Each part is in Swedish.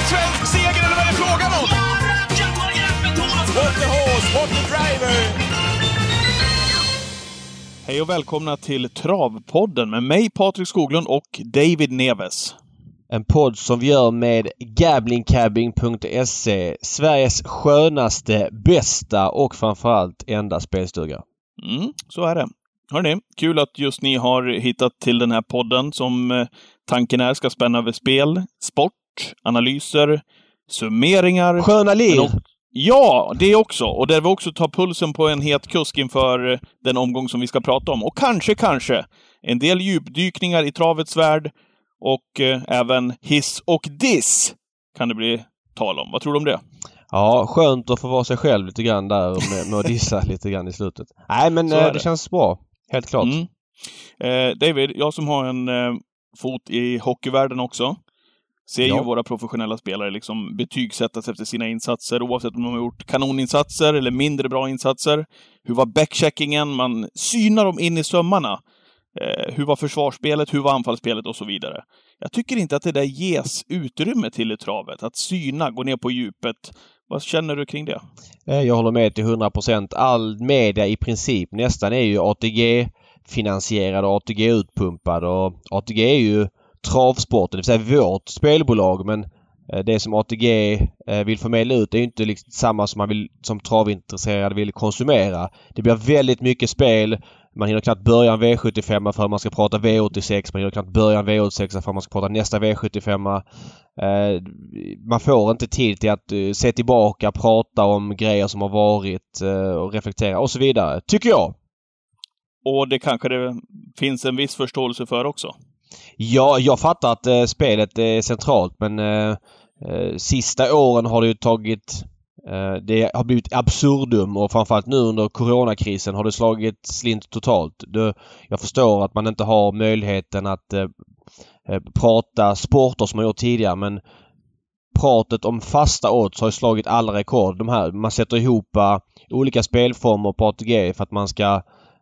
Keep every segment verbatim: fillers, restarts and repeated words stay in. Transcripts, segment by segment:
svensk seger eller vad är det frågan om? What the horse, what the driver! Hej och välkomna till Travpodden med mig Patrik Skoglund och David Neves. En podd som vi gör med gambling cabbing punkt se, Sveriges skönaste, bästa och framförallt enda spelstuga. Mm, så är det. Hörrni, kul att just ni har hittat till den här podden som eh, tanken är ska spänna över spel, sport, analyser, summeringar. Sköna liv! Och, ja, det också. Och där vi också tar pulsen på en het kusk inför eh, den omgång som vi ska prata om. Och kanske, kanske en del djupdykningar i travets värld och eh, även hiss och diss kan det bli tal om. Vad tror du om det? Ja, skönt att få vara sig själv lite grann där med, med att dissa lite grann i slutet. Nej, men eh, det. det känns bra. Helt klart. Mm. Eh, David, jag som har en eh, fot i hockeyvärlden också ser ja. ju våra professionella spelare liksom betygsättas efter sina insatser, oavsett om de har gjort kanoninsatser eller mindre bra insatser. Hur var backcheckingen? Man synar dem in i sömmarna. Eh, hur var försvarsspelet? Hur var anfallsspelet? Och så vidare. Jag tycker inte att det där ges utrymme till i travet. Att syna, gå ner på djupet. Vad känner du kring det? Jag håller med till hundra procent. All media i princip nästan är ju A T G-finansierad och A T G-utpumpad. Och A T G är ju travsporten, det vill säga vårt spelbolag. Men det som A T G vill förmedla ut är ju inte liksom samma som man vill, som travintresserade vill konsumera. Det blir väldigt mycket spel. Man hinner knappt börja en V sjuttiofem för att man ska prata V åttiosex. Man hinner knappt börja en V åttiosex för att man ska prata nästa V sjuttiofem. Eh, man får inte tid till att uh, se tillbaka, prata om grejer som har varit uh, och reflektera och så vidare. Tycker jag. Och det kanske det finns en viss förståelse för också. Ja, jag fattar att uh, spelet är centralt, men uh, uh, sista åren har det ju tagit... Det har blivit absurdum och framförallt nu under coronakrisen har det slagit slint totalt. Jag förstår att man inte har möjligheten att eh, prata sporter som man gjort tidigare, men pratet om fasta odds har slagit alla rekord. De här, man sätter ihop uh, olika spelformer på A T G för att man ska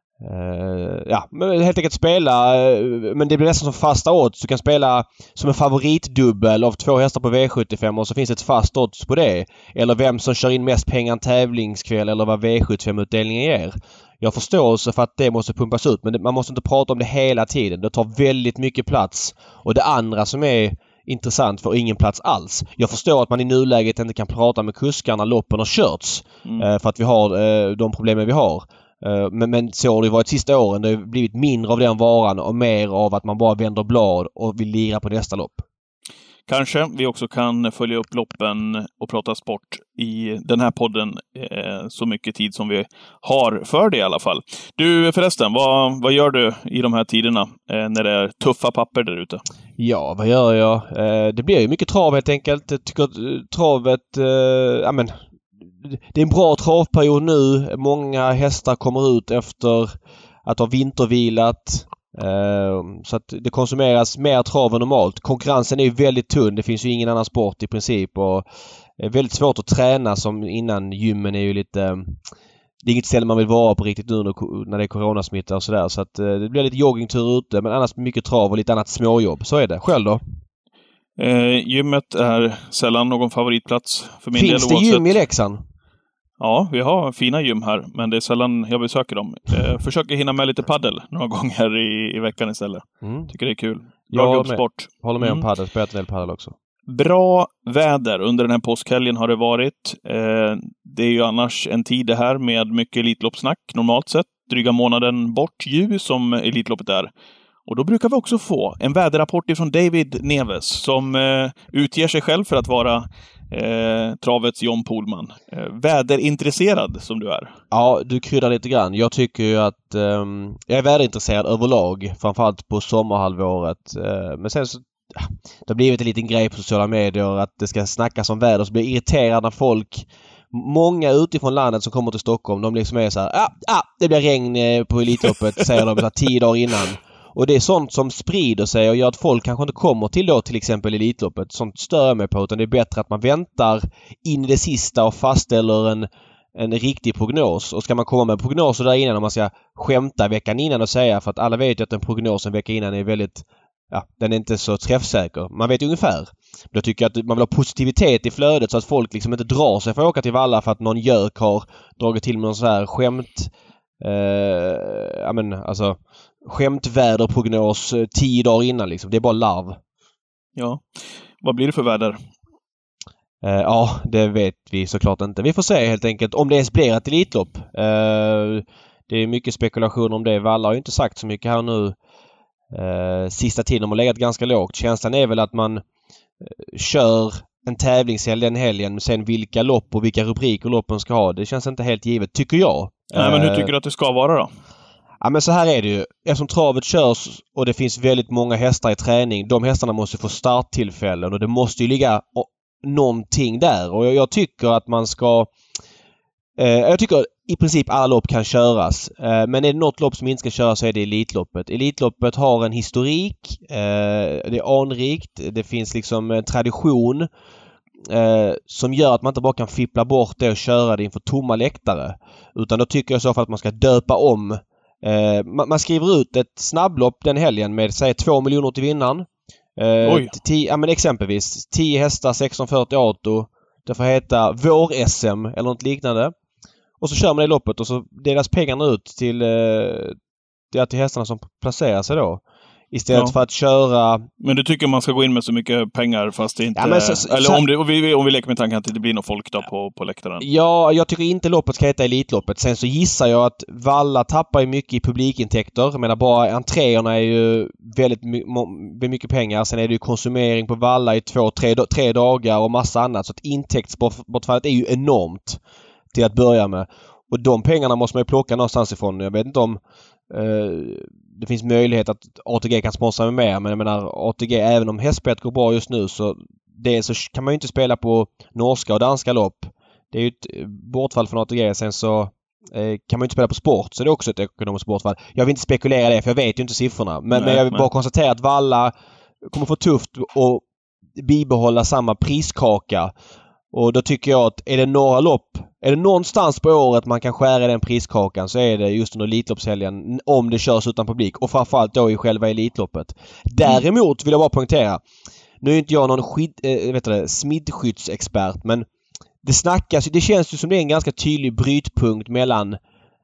Uh, ja, helt enkelt spela, uh, men det blir nästan som fasta odds. Du kan spela som en favoritdubbel av två hästar på V sjuttiofem och så finns ett fast odds på det. Eller vem som kör in mest pengar en tävlingskväll eller vad V sjuttiofem-utdelningen ger. Jag förstår så för att det måste pumpas ut, men det, man måste inte prata om det hela tiden. Det tar väldigt mycket plats. Och det andra som är intressant får ingen plats alls. Jag förstår att man i nuläget inte kan prata med kuskarna, loppen och körts mm. uh, för att vi har uh, de problemen vi har. Men, men så har det varit sista åren. Det har blivit mindre av den varan och mer av att man bara vänder blad och vill lira på nästa lopp. Kanske vi också kan följa upp loppen och prata sport i den här podden eh, så mycket tid som vi har för det i alla fall. Du förresten, vad, vad gör du i de här tiderna eh, när det är tuffa papper där ute? Ja, vad gör jag? Eh, det blir ju mycket trav helt enkelt. Jag tycker att travet... Eh, ja, men, det är en bra travperiod nu. Många hästar kommer ut efter att ha vintervilat. Så att det konsumeras mer trav än normalt. Konkurrensen är ju väldigt tunn. Det finns ju ingen annan sport i princip. Och det är väldigt svårt att träna som innan. Gymmen är ju lite... Det är inget ställe man vill vara på riktigt nu när det är coronasmitta och sådär. Så att det blir lite joggingtur ute. Men annars mycket trav och lite annat småjobb. Så är det. Själv då? Eh, gymmet är sällan någon favoritplats för min Finns del. Finns det oavsett... gym i Leksand? Ja, vi har fina gym här, men det är sällan jag besöker dem. Eh, försöker hinna med lite paddel några gånger i, i veckan istället. Mm. Tycker det är kul. Bra gubbsport. Håller med mm. om paddel, spelat en del paddel också. Bra väder under den här påskhelgen har det varit. Eh, det är ju annars en tid det här med mycket Elitloppsnack normalt sett. Dryga månaden bort ju som Elitloppet är. Och då brukar vi också få en väderrapport ifrån David Neves som eh, utger sig själv för att vara eh, travets John Pohlman. Eh, väderintresserad som du är. Ja, du kryddar lite grann. Jag tycker ju att eh, jag är väderintresserad överlag, framförallt på sommarhalvåret. Eh, men sen så det har blivit en liten grej på sociala medier att det ska snackas om väder, så blir irriterade när folk, många utifrån landet som kommer till Stockholm, de liksom är så här, ah, ah, det blir regn på Elitloppet, säger de så här, tio dagar innan. Och det är sånt som sprider sig och gör att folk kanske inte kommer till då till exempel Elitloppet. Sånt stör jag mig på, utan det är bättre att man väntar in i det sista och fastställer en, en riktig prognos. Och ska man komma med prognoser där innan, om man ska skämta veckan innan och säga, för att alla vet ju att en prognos en vecka innan är väldigt, ja, den är inte så träffsäker. Man vet ungefär. Jag tycker att man vill ha positivitet i flödet så att folk liksom inte drar sig för att åka till Valla för att någon gök har dragit till med någon så här skämt eh, ja men alltså skämtväderprognos tio dagar innan liksom. Det är bara larv. Ja. Vad blir det för väder? Uh, ja, det vet vi såklart inte. Vi får se helt enkelt om det ens blir ett elitlopp. Uh, det är mycket spekulation om det. Valla har ju inte sagt så mycket här nu. Uh, sista tiden de har legat ganska lågt. Känslan är väl att man uh, kör en tävlingshelg den helgen, men sen vilka lopp och vilka rubriker loppen ska ha. Det känns inte helt givet, tycker jag. Nej, men hur tycker du att det ska vara då? Ja, men så här är det ju. Eftersom travet körs och det finns väldigt många hästar i träning, de hästarna måste få starttillfällen och det måste ju ligga någonting där. Och jag, jag tycker att man ska... Eh, jag tycker i princip alla lopp kan köras. Eh, men är det något lopp som inte ska köras så är det Elitloppet. Elitloppet har en historik. Eh, det är anrikt. Det finns liksom en tradition eh, som gör att man inte bara kan fippla bort det och köra det inför tomma läktare. Utan då tycker jag så för att man ska döpa om. Eh, man, man skriver ut ett snabblopp den helgen med säg två miljoner till vinnaren. Eh, Oj. tio, ja, men exempelvis tio hästar sexton fyrtio auto. Det får heta Vår-S M eller något liknande. Och så kör man det loppet och så delas pengarna ut till, eh, till hästarna som placerar sig då. Istället ja. för att köra... Men du tycker man ska gå in med så mycket pengar fast det inte... Ja, men så, så, eller så, om, det, om, vi, om vi leker med tanken att det blir något folk då på, på läktaren. Ja, jag tycker inte loppet ska heta Elitloppet. Sen så gissar jag att Valla tappar ju mycket i publikintäkter. Jag menar bara entréerna är ju väldigt my- mycket pengar. Sen är det ju konsumering på Valla i två, tre, tre dagar och massa annat. Så att intäktsbortfallet är ju enormt till att börja med. Och de pengarna måste man ju plocka någonstans ifrån. Jag vet inte om eh, det finns möjlighet att A T G kan sponsra med mer. Men jag menar A T G, även om hästspett går bra just nu så, det, så kan man ju inte spela på norska och danska lopp. Det är ju ett bortfall från A T G. Sen så eh, kan man ju inte spela på sport. Så det är också ett ekonomiskt bortfall. Jag vill inte spekulera det för jag vet ju inte siffrorna. Men, nej, men jag vill nej. bara konstatera att Valla kommer få tufft att bibehålla samma priskaka. Och då tycker jag att är det några lopp, är det någonstans på året man kan skära den priskakan så är det just under Elitloppshelgen om det körs utan publik och framförallt då i själva Elitloppet. Däremot vill jag bara poängtera, nu är inte jag någon skid, äh, vet du, smittskyddsexpert men det snackas, det känns ju som det är en ganska tydlig brytpunkt mellan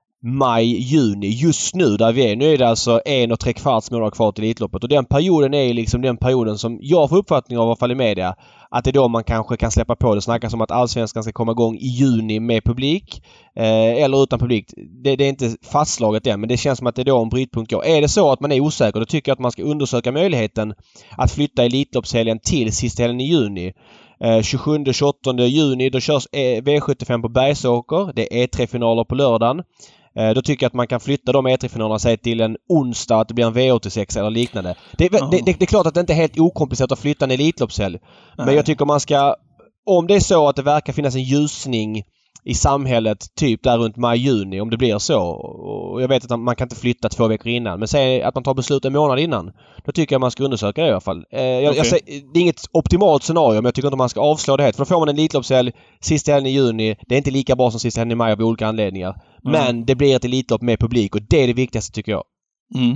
maj, juni just nu där vi är. Nu är det alltså en och tre kvarts månader kvar till Elitloppet och den perioden är liksom den perioden som jag får uppfattning av i alla fall i media att det är då man kanske kan släppa på det. Snackas om att Allsvenskan ska komma igång i juni med publik eh, eller utan publik. Det, det är inte fastslaget än men det känns som att det är då en brytpunkt går. Är det så att man är osäker då tycker jag att man ska undersöka möjligheten att flytta Elitloppshelgen till sista helgen i juni. Eh, tjugosjunde tjugoåttonde juni då körs V sjuttiofem på Bergsåker. Det är E tre-finaler på lördagen. Då tycker jag att man kan flytta de E tre-finalerna sig till en onsdag att det blir en V åttiosex eller liknande. Det, oh. det, det, det är klart att det inte är helt okomplicerat att flytta en Elitloppshelg. Nej. Men jag tycker man ska, om det är så att det verkar finnas en ljusning i samhället typ där runt maj-juni om det blir så. Och jag vet att man kan inte flytta två veckor innan. Men säg att man tar beslut en månad innan. Då tycker jag man ska undersöka det i alla fall. Jag, okay. jag säger, det är inget optimalt scenario men jag tycker inte man ska avslå det helt. För då får man en Elitloppshelg sista helgen i juni. Det är inte lika bra som sista helgen i maj av olika anledningar. Mm. Men det blir ett Elitlopp med publik och det är det viktigaste tycker jag. Mm.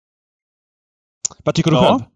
Vad tycker du ja. själv?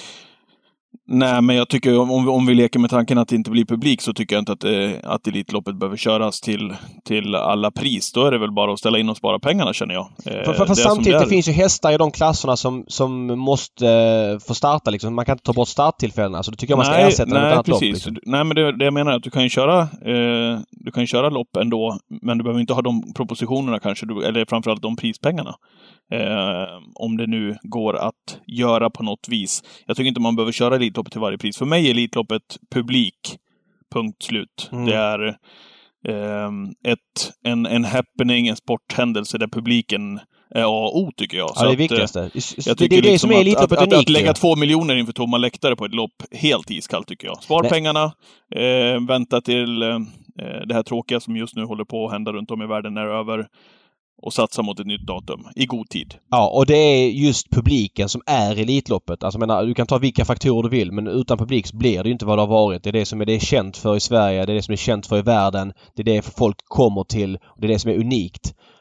Nej, men jag tycker om, om vi leker med tanken att det inte blir publik så tycker jag inte att, eh, att Elitloppet behöver köras till, till alla pris. Då är det väl bara att ställa in och spara pengarna känner jag. Eh, för, för, för samtidigt, det, det finns ju hästar i de klasserna som, som måste eh, få starta liksom. Man kan inte ta bort starttillfällena så då tycker jag man ska nej, ersätta nej, med ett annat lopp. Liksom. Nej, men det, det jag menar är att du kan ju köra eh, du kan ju köra lopp ändå men du behöver inte ha de propositionerna kanske, du, eller framförallt de prispengarna. Eh, om det nu går att göra på något vis. Jag tycker inte man behöver köra Elitloppet till varje pris. För mig är Elitloppet publik. Punkt slut. Mm. Det är eh, ett, en, en happening, en sporthändelse där publiken är A och O tycker jag. Så ja, det är det viktigaste. Att, jag det är det liksom som är Elitloppet att, att, att, att lägga två miljoner inför tomma läktare på ett lopp helt iskallt tycker jag. Spar Nej. pengarna, eh, vänta till eh, det här tråkiga som just nu håller på att hända runt om i världen är över. Och satsa mot ett nytt datum i god tid. Ja, och det är just publiken som är Elitloppet. Alltså, menar, du kan ta vilka faktorer du vill, men utan publik så blir det inte vad det har varit. Det är det som är det är känt för i Sverige, det är det som är känt för i världen. Det är det folk kommer till och det är det som är unikt.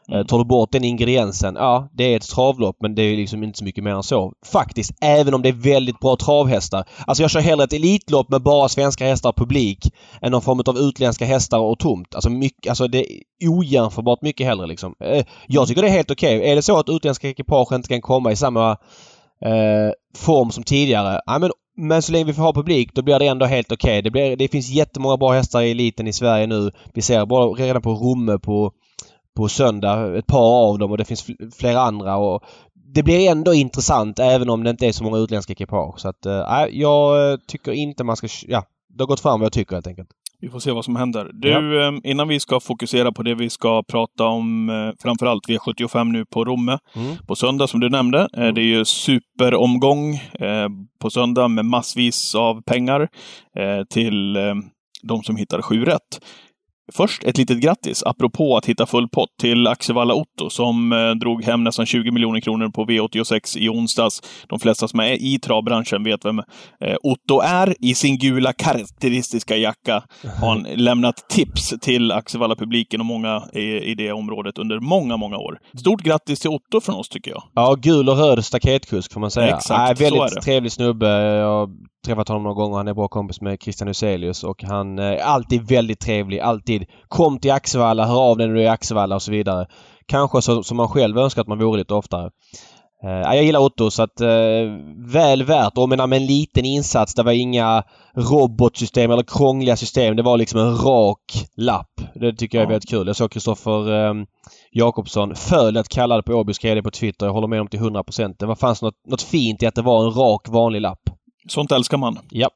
Mm. Tar du bort den ingrediensen, ja, det är ett travlopp, men det är liksom inte så mycket mer än så. Faktiskt, även om det är väldigt bra travhästar. Alltså jag kör hellre ett elitlopp med bara svenska hästar och publik än någon form av utländska hästar och tomt. Alltså, mycket, alltså det är ojämförbart mycket hellre liksom. Jag tycker det är helt okej. Okay. Är det så att utländska ekipage inte kan komma i samma eh, form som tidigare, ja, men Men så länge vi får ha publik, då blir det ändå helt okej. Okay. Det, blir, det finns jättemånga bra hästar i eliten i Sverige nu. Vi ser bara redan på Romme på, på söndag ett par av dem, och det finns flera andra. Och det blir ändå intressant även om det inte är så många utländska ekipage. Så att, äh, jag tycker inte man ska... Ja, det har gått fram vad jag tycker helt enkelt. Vi får se vad som händer. Du, ja. Innan vi ska fokusera på det vi ska prata om, framförallt V sjuttiofem nu på Romme mm. på söndag som du nämnde. Mm. Det är ju superomgång på söndag med massvis av pengar till de som hittar sju rätt. Först ett litet grattis, apropå att hitta full pott, till Axevalla Otto som eh, drog hem nästan tjugo miljoner kronor på V åttiosex i onsdags. De flesta som är i travbranschen vet vem eh, Otto är. I sin gula karaktäristiska jacka har han lämnat tips till Axevalla-publiken och många i, i det området under många, många år. Stort grattis till Otto från oss tycker jag. Ja, gul och röd staketkusk får man säga. Exakt, äh, väldigt så är det. Trevlig snubbe. Jag träffat honom några gånger. Han är bra kompis med Christian Huselius och han är alltid väldigt trevlig. Alltid kom till Axevalla, hör av när du är i Axevalla och så vidare. Kanske så, som man själv önskar att man vore lite oftare. Uh, jag gillar Otto så att uh, väl värt. Och menar, med en liten insats, det var inga robotsystem eller krångliga system. Det var liksom en rak lapp. Det tycker jag är ja. väldigt kul. Jag såg Kristoffer um, Jakobsson Fölet kallade på Åby, skrev det på Twitter. Jag håller med om till hundra procent. Det var, fanns något, något fint i att det var en rak vanlig lapp. Sånt älskar man. Ja.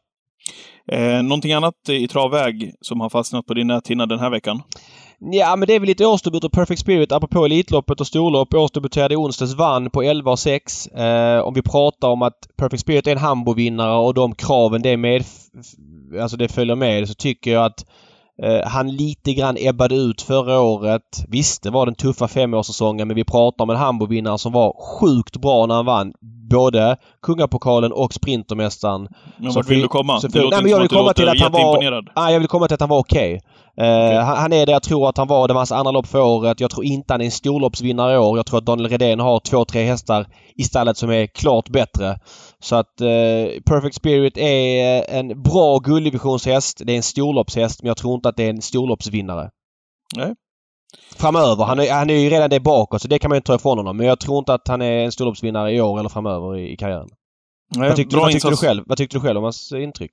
Eh, någonting annat i travväg som har fastnat på din näthinna den här veckan? Ja, men det är väl lite årsdebut och Perfect Spirit apropå Elitloppet och storlopp. Årsdebuterade i onsdags, vann på elva och sex. Eh, om vi pratar om att Perfect Spirit är en Hambo-vinnare och de kraven det, med, alltså det följer med, så tycker jag att eh, han lite grann ebbade ut förra året. Visst, det var den tuffa femårssäsongen, men vi pratar om en Hambo-vinnare som var sjukt bra när han vann både Kungapokalen och Sprintermästaren. Men vart vill du komma? Så, nej, men jag vill komma till att han var, nej, jag vill komma till att han var okej. Okay. Uh, okay. han, han är det jag tror att han var. Det var hans andra lopp för året. Jag tror inte han är en storloppsvinnare i år. Jag tror att Daniel Redén har två, tre hästar i stallet som är klart bättre. Så att uh, Perfect Spirit är en bra gulddivisionshäst. Det är en storloppshäst, men jag tror inte att det är en storloppsvinnare. Nej. Framöver. Han är, han är ju redan det bakåt, så det kan man ju inte ta ifrån honom. Men jag tror inte att han är en storloppsvinnare i år eller framöver i, i karriären. Nej, vad tyckte, vad tyckte du själv? Vad tyckte du själv om hans intryck?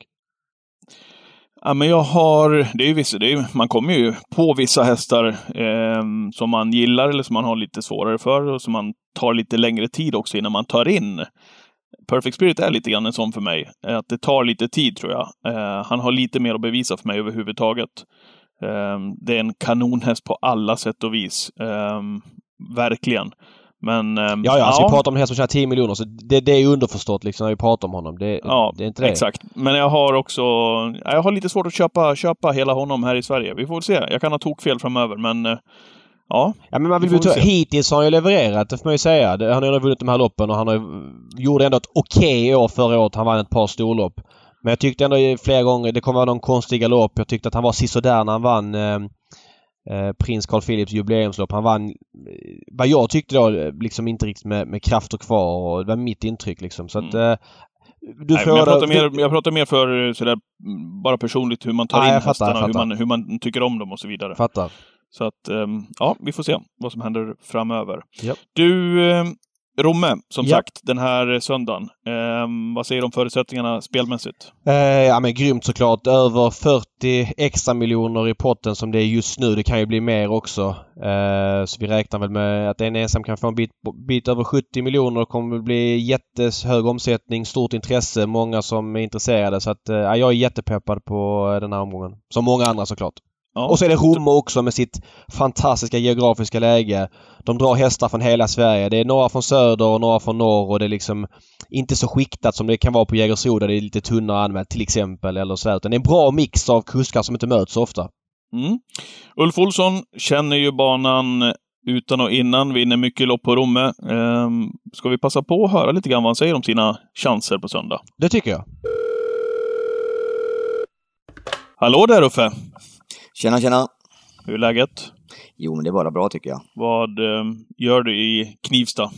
Ja, men jag har... Det är ju vissa... Det är, man kommer ju på vissa hästar eh, som man gillar eller som man har lite svårare för och som man tar lite längre tid också innan man tar in. Perfect Spirit är lite grann en sån för mig. Att det tar lite tid, tror jag. Eh, han har lite mer att bevisa för mig överhuvudtaget. Um, det är en kanonhäst på alla sätt och vis. Um, verkligen. Men, um, ja, ja, alltså ja. Vi pratar om en häst som tjänar tio miljoner, så det, det är underförstått liksom när vi pratar om honom. Det, ja, det är inte det. Exakt. Men jag har också jag har lite svårt att köpa, köpa hela honom här i Sverige. Vi får väl se. Jag kan ha tokfel framöver, men uh, ja. Ja, men man vill ju ta, hittills har han ju levererat, det får man ju säga. Han har ju vunnit de här loppen och han har gjorde ändå ett okej år förra året. Han vann ett par storlopp. Men jag tyckte ändå flera gånger, det kommer vara någon konstig galopp. Jag tyckte att han var sisådär när han vann eh, eh, Prins Carl Philips jubileumslopp. Han vann, eh, vad jag tyckte då, liksom inte riktigt med, med krafter kvar. Och det var mitt intryck liksom. Så att, eh, du Nej, jag, pratar mer, jag pratar mer för sådär, bara personligt hur man tar nej, in fattar, hästarna, hur man, hur man tycker om dem och så vidare. Fattar. Så att, um, ja, vi får se vad som händer framöver. Yep. Du... Um, Romme, som ja. sagt, den här söndagen. Eh, vad säger du om förutsättningarna spelmässigt? Eh, ja, men grymt såklart. Över fyrtio extra miljoner i potten som det är just nu. Det kan ju bli mer också. Eh, så vi räknar väl med att en ensam kan få en bit, bit över sjuttio miljoner. Det kommer att bli jättehög omsättning, stort intresse, många som är intresserade. Så att, eh, jag är jättepeppad på den här omgången. Som många andra såklart. Ja. Och så är det Romme också med sitt fantastiska geografiska läge. De drar hästar från hela Sverige. Det är några från söder och några från norr och det är liksom inte så skiktat som det kan vara på Jägersro där det är lite tunnare anmält till exempel eller så. Utan det är en bra mix av kuskar som inte möts så ofta. Mm. Ulf Olsson känner ju banan utan och innan, vinner mycket lopp på Romme. Ehm, ska vi passa på att höra lite grann vad han säger om sina chanser på söndag? Det tycker jag. Hallå där Uffe! Tjena, tjena. Hur är läget? Jo, men det är bara bra tycker jag. Vad eh, gör du i Knivsta?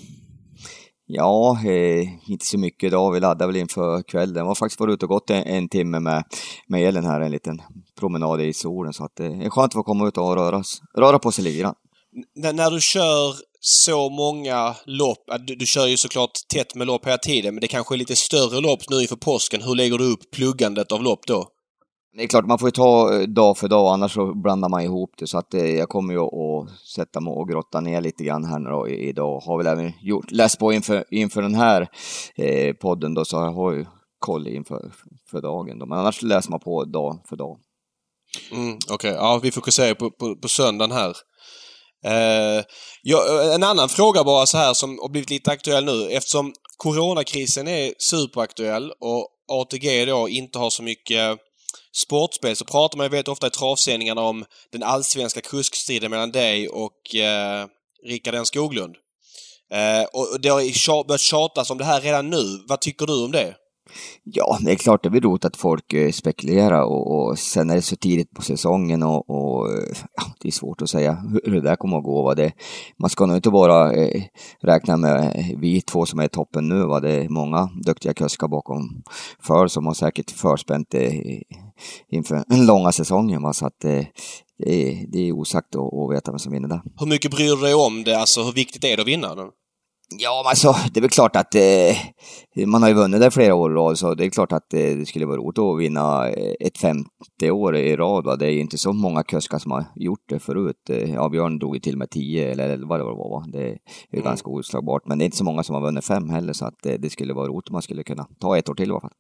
Ja, eh, inte så mycket idag. Vi laddar väl inför kvällen. Jag har faktiskt varit ute och gått en, en timme med, med Elin här, en liten promenad i solen. Så att det är skönt att få komma ut och röra, röra på sig lite grann. N- när du kör så många lopp, du, du kör ju såklart tätt med lopp hela tiden, men det kanske är lite större lopp nu inför påsken. Hur lägger du upp pluggandet av lopp då? Det är klart, man får ju ta dag för dag, annars så blandar man ihop det. Så att eh, jag kommer ju att sätta mig och grotta ner lite grann här då, idag. Har väl även gjort, läst på inför, inför den här eh, podden då, så jag har ju koll inför för dagen då. Men annars läser man på dag för dag. Mm, Okej, okay. Ja, vi fokuserar på, på, på söndagen här. Eh, ja, en annan fråga bara så här som har blivit lite aktuell nu. Eftersom coronakrisen är superaktuell och A T G då inte har så mycket sportspel, så pratar man, jag vet, ofta i travsändningarna om den allsvenska kuskstriden mellan dig och eh, Rickard N. Skoglund. Eh, och det har börjat tjatas om det här redan nu. Vad tycker du om det? Ja, det är klart det blir roligt att folk eh, spekulerar och, och sen är det så tidigt på säsongen och, och ja, det är svårt att säga hur, hur det där kommer att gå. Va? Det, man ska nog inte bara eh, räkna med vi två som är i toppen nu. Va? Det är många duktiga kuskar bakom för som har säkert förspänt eh, inför den långa säsongen. Va? Så att eh, det, är, det är osagt att, att veta vem som vinner där. Hur mycket bryr du dig om det? Alltså hur viktigt är det att vinna den? Ja, men alltså, det är väl klart att eh, man har ju vunnit där flera år i rad, så det är klart att eh, det skulle vara roligt att vinna ett femte år i rad. Va? Det är ju inte så många kuskar som har gjort det förut. Ja, Björn drog ju till med tio eller vad det var. Va? Det är ju mm. ganska oslagbart, men det är inte så många som har vunnit fem heller, så att eh, det skulle vara roligt om man skulle kunna ta ett år till i alla fall.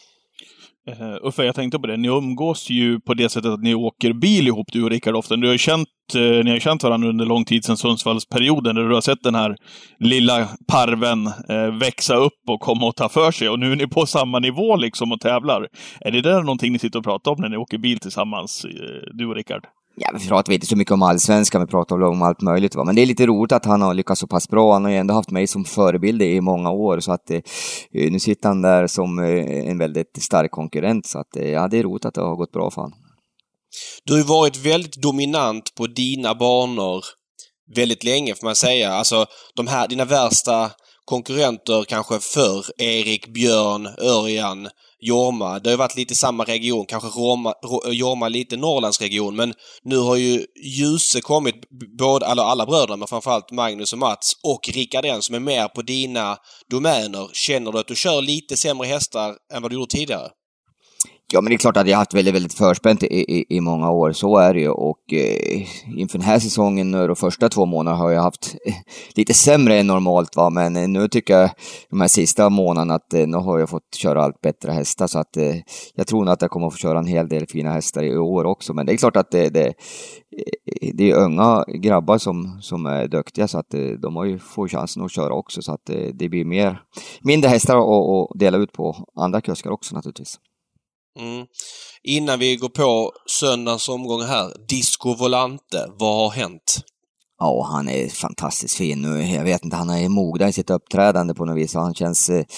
Uh, Uffe, jag tänkte på det. Ni umgås ju på det sättet att ni åker bil ihop, du och Rickard, ofta. Du har känt, uh, ni har känt varandra under lång tid sedan Sundsvallsperioden, där du har sett den här lilla parven uh, växa upp och komma och ta för sig. Och nu är ni på samma nivå liksom och tävlar. Är det där någonting ni sitter och pratar om när ni åker bil tillsammans, uh, du och Rickard? Ja, vi pratar inte så mycket om allsvenskan, vi pratar om allt möjligt. Va? Men det är lite roligt att han har lyckats så pass bra. Han har ju ändå haft mig som förebild i många år. Så att eh, nu sitter han där som eh, en väldigt stark konkurrent. Så att eh, ja, det är roligt att det har gått bra för han. Du har ju varit väldigt dominant på dina banor väldigt länge, får man säga. Alltså de här, dina värsta konkurrenter kanske förr, Erik, Björn, Örjan, Jorma. Det har ju varit lite samma region, kanske Roma, Jorma lite Norrlandsregion, men nu har ju Ljuse kommit, både, alla, alla bröderna, men framförallt Magnus och Mats och Rickard N som är mer på dina domäner. Känner du att du kör lite sämre hästar än vad du gjorde tidigare? Ja, men det är klart att jag har haft väldigt, väldigt förspänt i, i, i många år. Så är det ju. Och eh, inför den här säsongen, de första två månaderna, har jag haft eh, lite sämre än normalt. Va? Men eh, nu tycker jag de här sista månaderna att eh, nu har jag fått köra allt bättre hästar. Så att eh, jag tror nog att jag kommer att få köra en hel del fina hästar i år också. Men det är klart att det, det, det är unga grabbar som, som är duktiga. Så att eh, de har ju fått chansen att köra också. Så att eh, det blir mer, mindre hästar att dela ut på andra kuskar också naturligtvis. Mm. Innan vi går på söndagens omgång här, Disco Volante, vad har hänt? Ja, han är fantastiskt fin nu. Jag vet inte, han är mognad i sitt uppträdande på något vis. Han känns eh,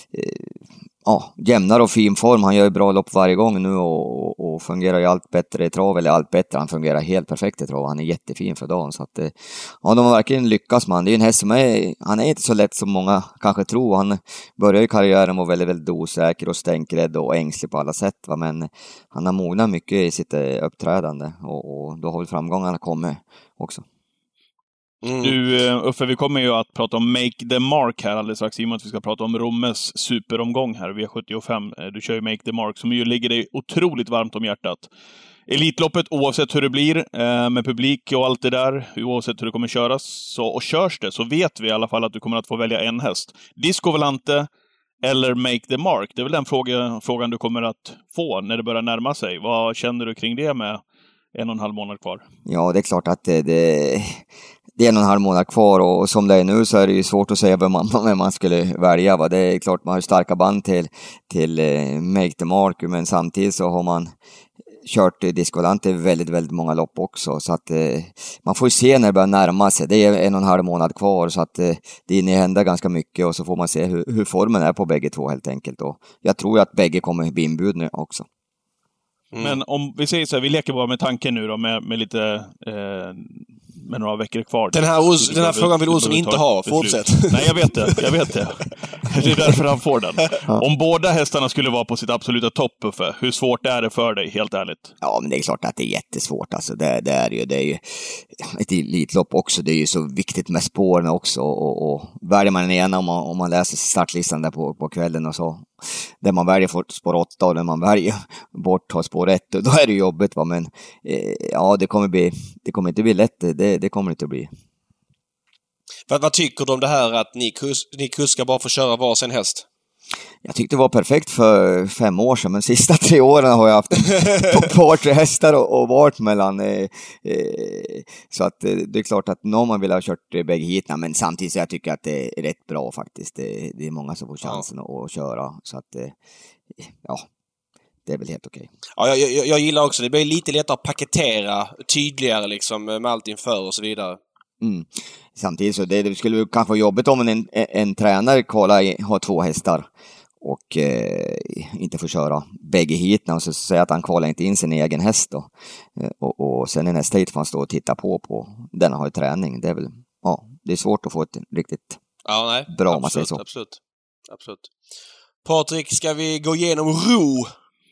ja, jämnare och fin form. Han gör ju bra lopp varje gång nu och, och, och fungerar ju allt bättre i trav, eller allt bättre. Han fungerar helt perfekt i trav. Han är jättefin för dagen. Så att, eh, ja, de har verkligen lyckats med han. Det är ju en häst som är, han är inte så lätt som många kanske tror. Han börjar ju karriären och var väldigt, väldigt osäker och stänkrädd och ängslig på alla sätt. Va? Men han har mognat mycket i sitt uppträdande och, och då har väl framgångarna kommit också. Mm. Du, Uffe, vi kommer ju att prata om Make the Mark här alldeles strax, i och med att vi ska prata om Rommes superomgång här, V sjuttiofem. Du kör ju Make the Mark, som ju ligger dig otroligt varmt om hjärtat. Elitloppet, oavsett hur det blir, med publik och allt det där, oavsett hur det kommer köras, så, och körs det, så vet vi i alla fall att du kommer att få välja en häst. Disco Volante eller Make the Mark? Det är väl den fråga, frågan du kommer att få när det börjar närma sig. Vad känner du kring det med en och en halv månad kvar? Ja, det är klart att det, det, det är en och en halv månad kvar, och som det är nu så är det ju svårt att säga vem man, vem man skulle välja. Va? Det är klart man har starka band till, till eh, Make the Mark, men samtidigt så har man kört Disco Volante väldigt, väldigt många lopp också, så att eh, man får ju se när det börjar närma sig. Det är en och en halv månad kvar, så att eh, det händer ganska mycket, och så får man se hur, hur formen är på bägge två helt enkelt, och jag tror att bägge kommer bli inbjudna också. Mm. Men om vi säger så här, vi leker bara med tanken nu då, med, med lite... Eh, med några veckor kvar. Den här, Os- den här frågan vill Olsson inte ha. Fortsätt. Nej, jag vet det. Jag vet det. Det är därför han får den. Ja. Om båda hästarna skulle vara på sitt absoluta topp, Uffe, hur svårt är det för dig, helt ärligt? Ja, men det är klart att det är jättesvårt. Alltså, det, det, är ju, det är ju ett elitlopp också. Det är ju så viktigt med spåren också. Och, och väljer man den ena, om man, om man läser startlistan där på, på kvällen och så, där man väljer för spår åtta och där man väljer bort har spår ett, då är det jobbigt, va? Men eh, ja, det kommer bli, det kommer inte bli lätt, det, det kommer inte bli. Vad, vad tycker du om det här att ni, kus, ni kuskar bara får köra var sin häst? Jag tyckte det var perfekt för fem år sedan, men sista tre åren har jag haft ett par tre hästar och, och varit mellan. Eh, eh, så att eh, det är klart att någon man vill ha kört eh, bägge hitna, men samtidigt så jag tycker att det är rätt bra faktiskt. Det, det är många som får chansen ja. att, att köra, så att eh, ja, det är väl helt okej. Ja, jag, jag, jag gillar också, det blir lite lättare att paketera, tydligare liksom med allt inför och så vidare. Mm. Samtidigt så det, det skulle kanske vara jobbigt om en, en, en tränare kvalar har två hästar och eh, inte får köra bägge hitna och så säger att han kvalar inte in sin egen häst då. Eh, och, och sen i nästa hit får han stå och titta på på den har ju träning. Det är väl, ja, det är svårt att få ett riktigt ja, nej, bra absolut, om man säger så. Absolut, absolut. Patrik, ska vi gå igenom ro?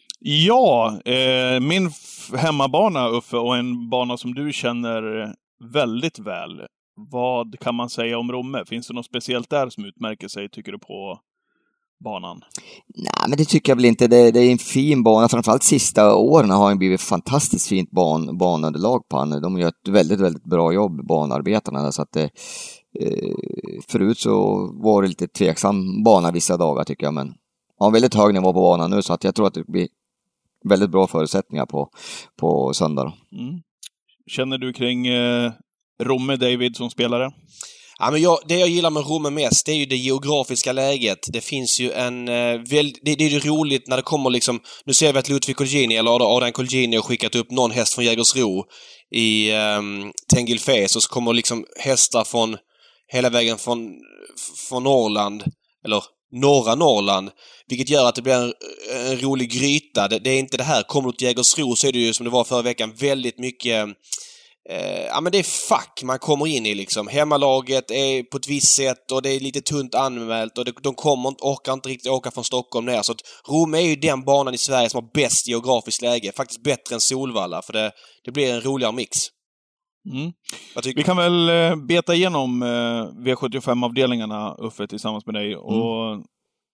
Ja, eh, min f- hemmabana, Uffe, och en bana som du känner väldigt väl. Vad kan man säga om Romme? Finns det något speciellt där som utmärker sig, tycker du, på banan? Nej, men det tycker jag väl inte. Det, det är en fin bana. Framförallt sista åren har han blivit fantastiskt fint ban, banunderlag på han. De gör ett väldigt, väldigt bra jobb, banarbetarna. Så att det, eh, förut så var det lite tveksam bana vissa dagar, tycker jag. Men har väldigt hög nivå på banan nu, så att jag tror att det blir väldigt bra förutsättningar på, på söndag. Mm. Känner du kring eh, Romme, David, som spelare? Ja, men jag, det jag gillar med Romme mest, det är ju det geografiska läget. Det finns ju en... Eh, väl, det, det är ju roligt när det kommer liksom... Nu ser vi att Ludvig Colgjini, eller Adrian Colgjini, har skickat upp någon häst från Jägersro i eh, Tengilfes, och så kommer liksom hästar från hela vägen från, från Norrland, eller norra Norrland, vilket gör att det blir en, en rolig gryta. Det, det är inte det här, kommer du till Jägersro så är det ju som det var förra veckan väldigt mycket... Eh, ja, men det är fack man kommer in i liksom. Hemmalaget är på ett visst sätt och det är lite tunt anmält och det, de kommer inte, orkar inte riktigt åka från Stockholm ner. Så att Rom är ju den banan i Sverige som har bäst geografiskt läge. Faktiskt bättre än Solvalla, för det, det blir en roligare mix. Mm. Vi kan väl eh, beta igenom eh, V sjuttiofem-avdelningarna, Uffe, tillsammans med dig och mm.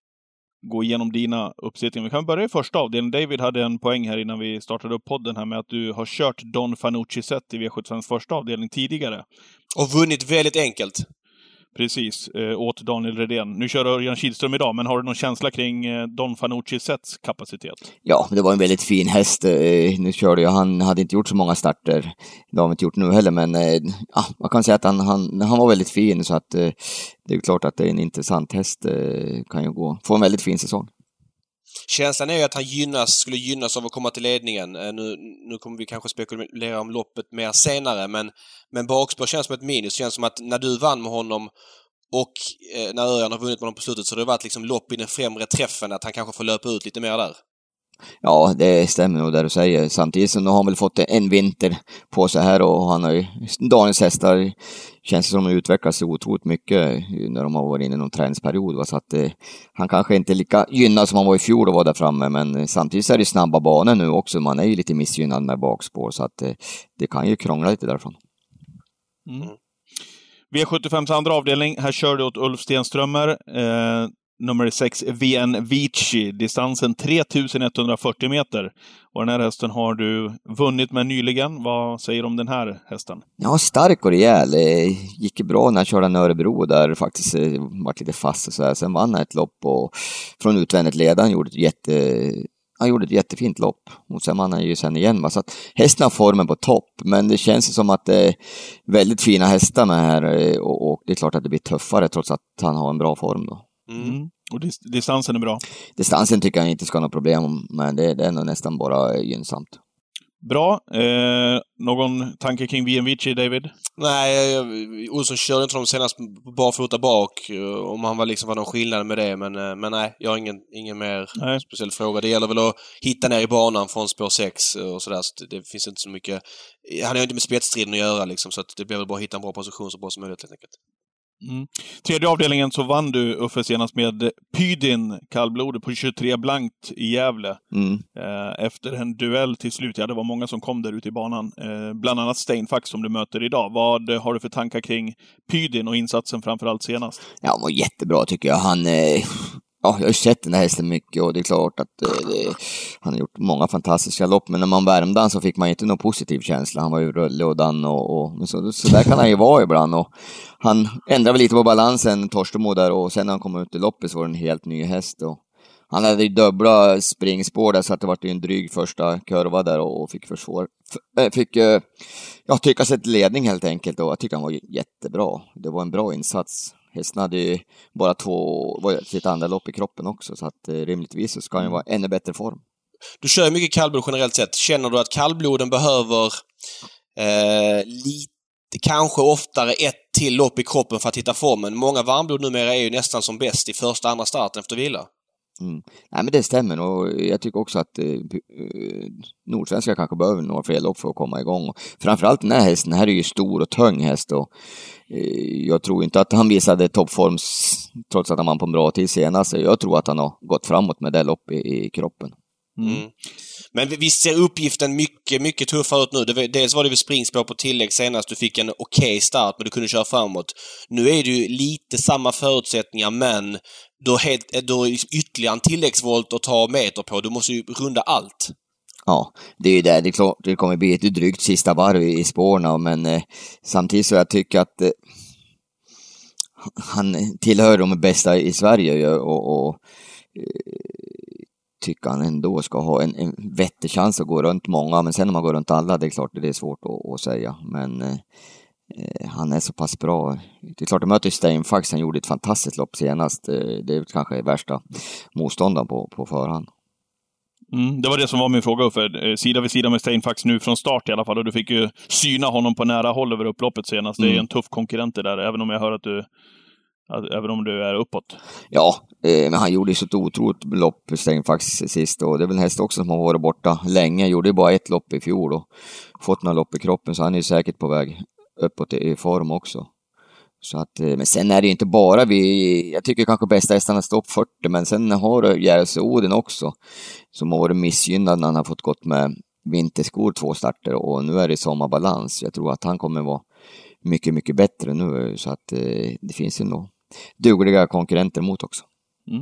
gå igenom dina uppsättningar. Vi kan börja i första avdelningen. David hade en poäng här innan vi startade upp podden här med att du har kört Don Fanucci Set i V sjuttiofems första avdelning tidigare. Och vunnit väldigt enkelt. Precis, eh, åt Daniel Redén. Nu kör Örjan Kihlström idag, men har du någon känsla kring eh, Don Fanucci Sets kapacitet? Ja, det var en väldigt fin häst. Eh, nu körde jag, han hade inte gjort så många starter. Det har han inte gjort nu heller, men eh, ja, man kan säga att han, han, han var väldigt fin, så att eh, det är klart att det är en intressant häst. Eh, kan ju gå, få en väldigt fin säsong. Känslan är ju att han gynnas, skulle gynnas av att komma till ledningen. Nu, nu kommer vi kanske spekulera om loppet mer senare, men, men bakspår känns som ett minus. Det känns som att när du vann med honom och eh, när Örjan har vunnit med honom på slutet, så det har varit liksom lopp i den främre träffen, att han kanske får löpa ut lite mer där. Ja, det stämmer nog där du säger. Samtidigt så har han väl fått en vinter på sig här, och han har ju, Daniels hästar känns som de utvecklas sig otroligt mycket när de har varit inne i någon träningsperiod. Va? Så att eh, han kanske inte är lika gynnad som han var i fjol och var där framme, men samtidigt så är det snabba banor nu också. Man är ju lite missgynnad med bakspår, så att eh, det kan ju krångla lite därifrån. Mm. V sjuttiofems andra avdelning, här kör du åt Ulf Stenströmer. Eh... Nummer sex, V N Vici. Distansen tre tusen etthundrafyrtio meter. Och den här hästen har du vunnit med nyligen. Vad säger du om den här hästen? Ja, stark och rejäl. Gick bra när jag körde Nörebro, där faktiskt var lite fast och så här. Sen vann han ett lopp och från utvändigt ledaren gjorde ett jätte... Han gjorde ett jättefint lopp. Och sen vann han ju sen igen. Så att hästen har formen på topp. Men det känns som att det är väldigt fina hästar med här. Och, och det är klart att det blir tuffare trots att han har en bra form då. Mm. Och dis- distansen är bra? Distansen tycker jag inte ska ha något problem, men det, det är nog nästan bara gynnsamt. Bra. Eh, någon tanke kring V M Vici, David? Nej, Olsson körde inte de senast bara fota bak. Om han var liksom var någon skillnad med det. Men, men nej, jag har ingen, ingen mer nej. speciell fråga. Det gäller väl att hitta ner i banan från spår sex och sådär. Så det finns inte så mycket... Han har ju inte med spetsstriden att göra liksom. Så att det blir väl bara att hitta en bra position så bra som möjligt helt enkelt. Mm. Tredje avdelningen så vann du Uffe senast med Pydin kallblodet på tjugotre blankt i Gävle. Mm. Eh, efter en duell till slut. Ja, det var många som kom där ute i banan. Eh, bland annat Steinfax som du möter idag. Vad har du för tankar kring Pydin och insatsen framförallt senast? Ja, han var jättebra tycker jag. Han... Eh... Ja, jag har sett den här hästen mycket och det är klart att eh, det, han har gjort många fantastiska lopp, men när man värmde han så fick man inte någon positiv känsla. Han var ju rullig och dan och, och men så, så där kan han ju vara ibland och han ändrade väl lite på balansen, Torstemo där, och sen när han kom ut i loppet så var det en helt ny häst och han hade ju dubbla springspår där så att det var en dryg första kurva där och fick försvår, f- fick äh, ja, tycka sig till ledning helt enkelt och jag tycker han var jättebra. Det var en bra insats. Hästen hade ju bara två, var sitt andra lopp i kroppen också, så att eh, rimligtvis så ska han ju vara ännu bättre form. Du kör mycket kallblod generellt sett. Känner du att kallbloden behöver eh, lite, kanske oftare ett till lopp i kroppen för att hitta formen? Många varmblod numera är ju nästan som bäst i första andra starten efter vila. Mm. Nej, men det stämmer och jag tycker också att eh, Nordsvenska kanske behöver några fler lopp för att komma igång. Och framförallt den här hästen, här är ju stor och tung häst och eh, jag tror inte att han visade toppform trots att han var på en bra tid senast. Jag tror att han har gått framåt med det lopp i, i kroppen. Mm. Mm. Men visst ser uppgiften mycket, mycket tuffare ut nu. Det var, dels var det väl springspår på tillägg senast. Du fick en okej okay start men du kunde köra framåt. Nu är det ju lite samma förutsättningar men du har, helt, du har ytterligare en tilläggsvolt att ta meter på. Du måste ju runda allt. Ja, det är ju det. Det är klart det kommer bli ett drygt sista varv i, i spårna men eh, samtidigt så jag tycker att eh, han tillhör de bästa i Sverige och, och eh, tycker han ändå ska ha en, en vettig chans att gå runt många, men sen när man går runt alla, det är klart det är svårt att, att säga, men eh, han är så pass bra. Det är klart att möter Steinfax, han gjorde ett fantastiskt lopp senast, eh, det är kanske värsta motståndaren på, på förhand. Mm, det var det som var min fråga för sida vid sida med Steinfax nu från start i alla fall, och du fick ju syna honom på nära håll över upploppet senast. Mm. Det är en tuff konkurrent där, även om jag hör att du Även om du är uppåt. Ja, eh, men han gjorde ju så ett otroligt lopp Steinfax sist och det är väl en häst också som har varit borta länge. Gjorde ju bara ett lopp i fjol och fått några lopp i kroppen så han är ju säkert på väg uppåt i form också. Så att, eh, men sen är det ju inte bara vi, jag tycker kanske bästa hästarna står upp fyrtio, men sen har du Järvsö Oden också som har varit missgynnad när han har fått gått med vinterskor två starter och nu är det sommarbalans. Jag tror att han kommer vara mycket, mycket bättre nu så att eh, det finns ju nog dugliga konkurrenter mot också. Mm.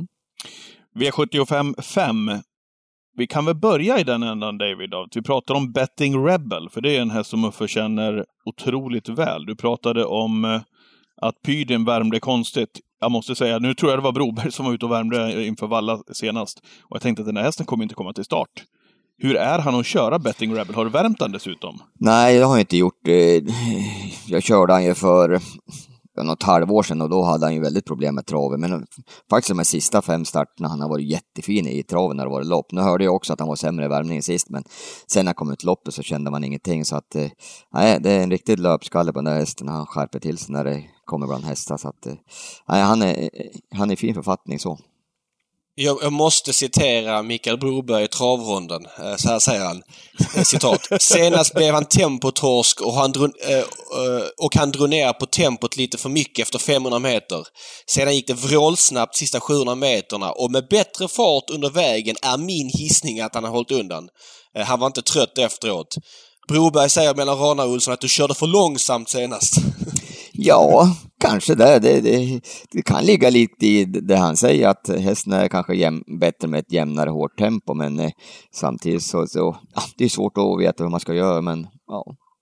V sjuttiofem fem. Vi kan väl börja i den ändan, David. Att vi pratar om Betting Rebel, för det är en häst som Uffe känner otroligt väl. Du pratade om eh, att Pydin värmde konstigt. Jag måste säga, nu tror jag det var Broberg som var ute och värmde inför Valla senast. Och jag tänkte att den här hästen kommer inte komma till start. Hur är han att köra Betting Rebel? Har du värmt han dessutom? Nej, jag har inte gjort det. Jag körde han ju för något halvår sedan och då hade han ju väldigt problem med traven. Men faktiskt de här sista fem starterna han har varit jättefin i traven när det var lopp. Nu hörde jag också att han var sämre i värmningen sist, men sen när han kom ut loppet så kände man ingenting. Så att, nej, det är en riktig löpskalle på den där hästen. Han skärper till sig när det kommer bland hästar. Så att, nej, han är, han är i fin författning så. Jag, jag måste citera Mikael Broberg i travronden. Så här säger han. Citat. Senast blev han tempotorsk och han, drog, eh, och han drog ner på tempot lite för mycket efter femhundra meter. Sedan gick det vrålsnabbt sista sjuhundra meterna och med bättre fart under vägen är min gissning att han har hållit undan. Eh, han var inte trött efteråt. Broberg säger mellan Rana och Olsson att du körde för långsamt senast. Ja, kanske det. Det, det. det kan ligga lite i det han säger att hästen är kanske jäm, bättre med ett jämnare hårt tempo, men eh, samtidigt så, så ja, det är svårt att veta hur man ska göra, men ja,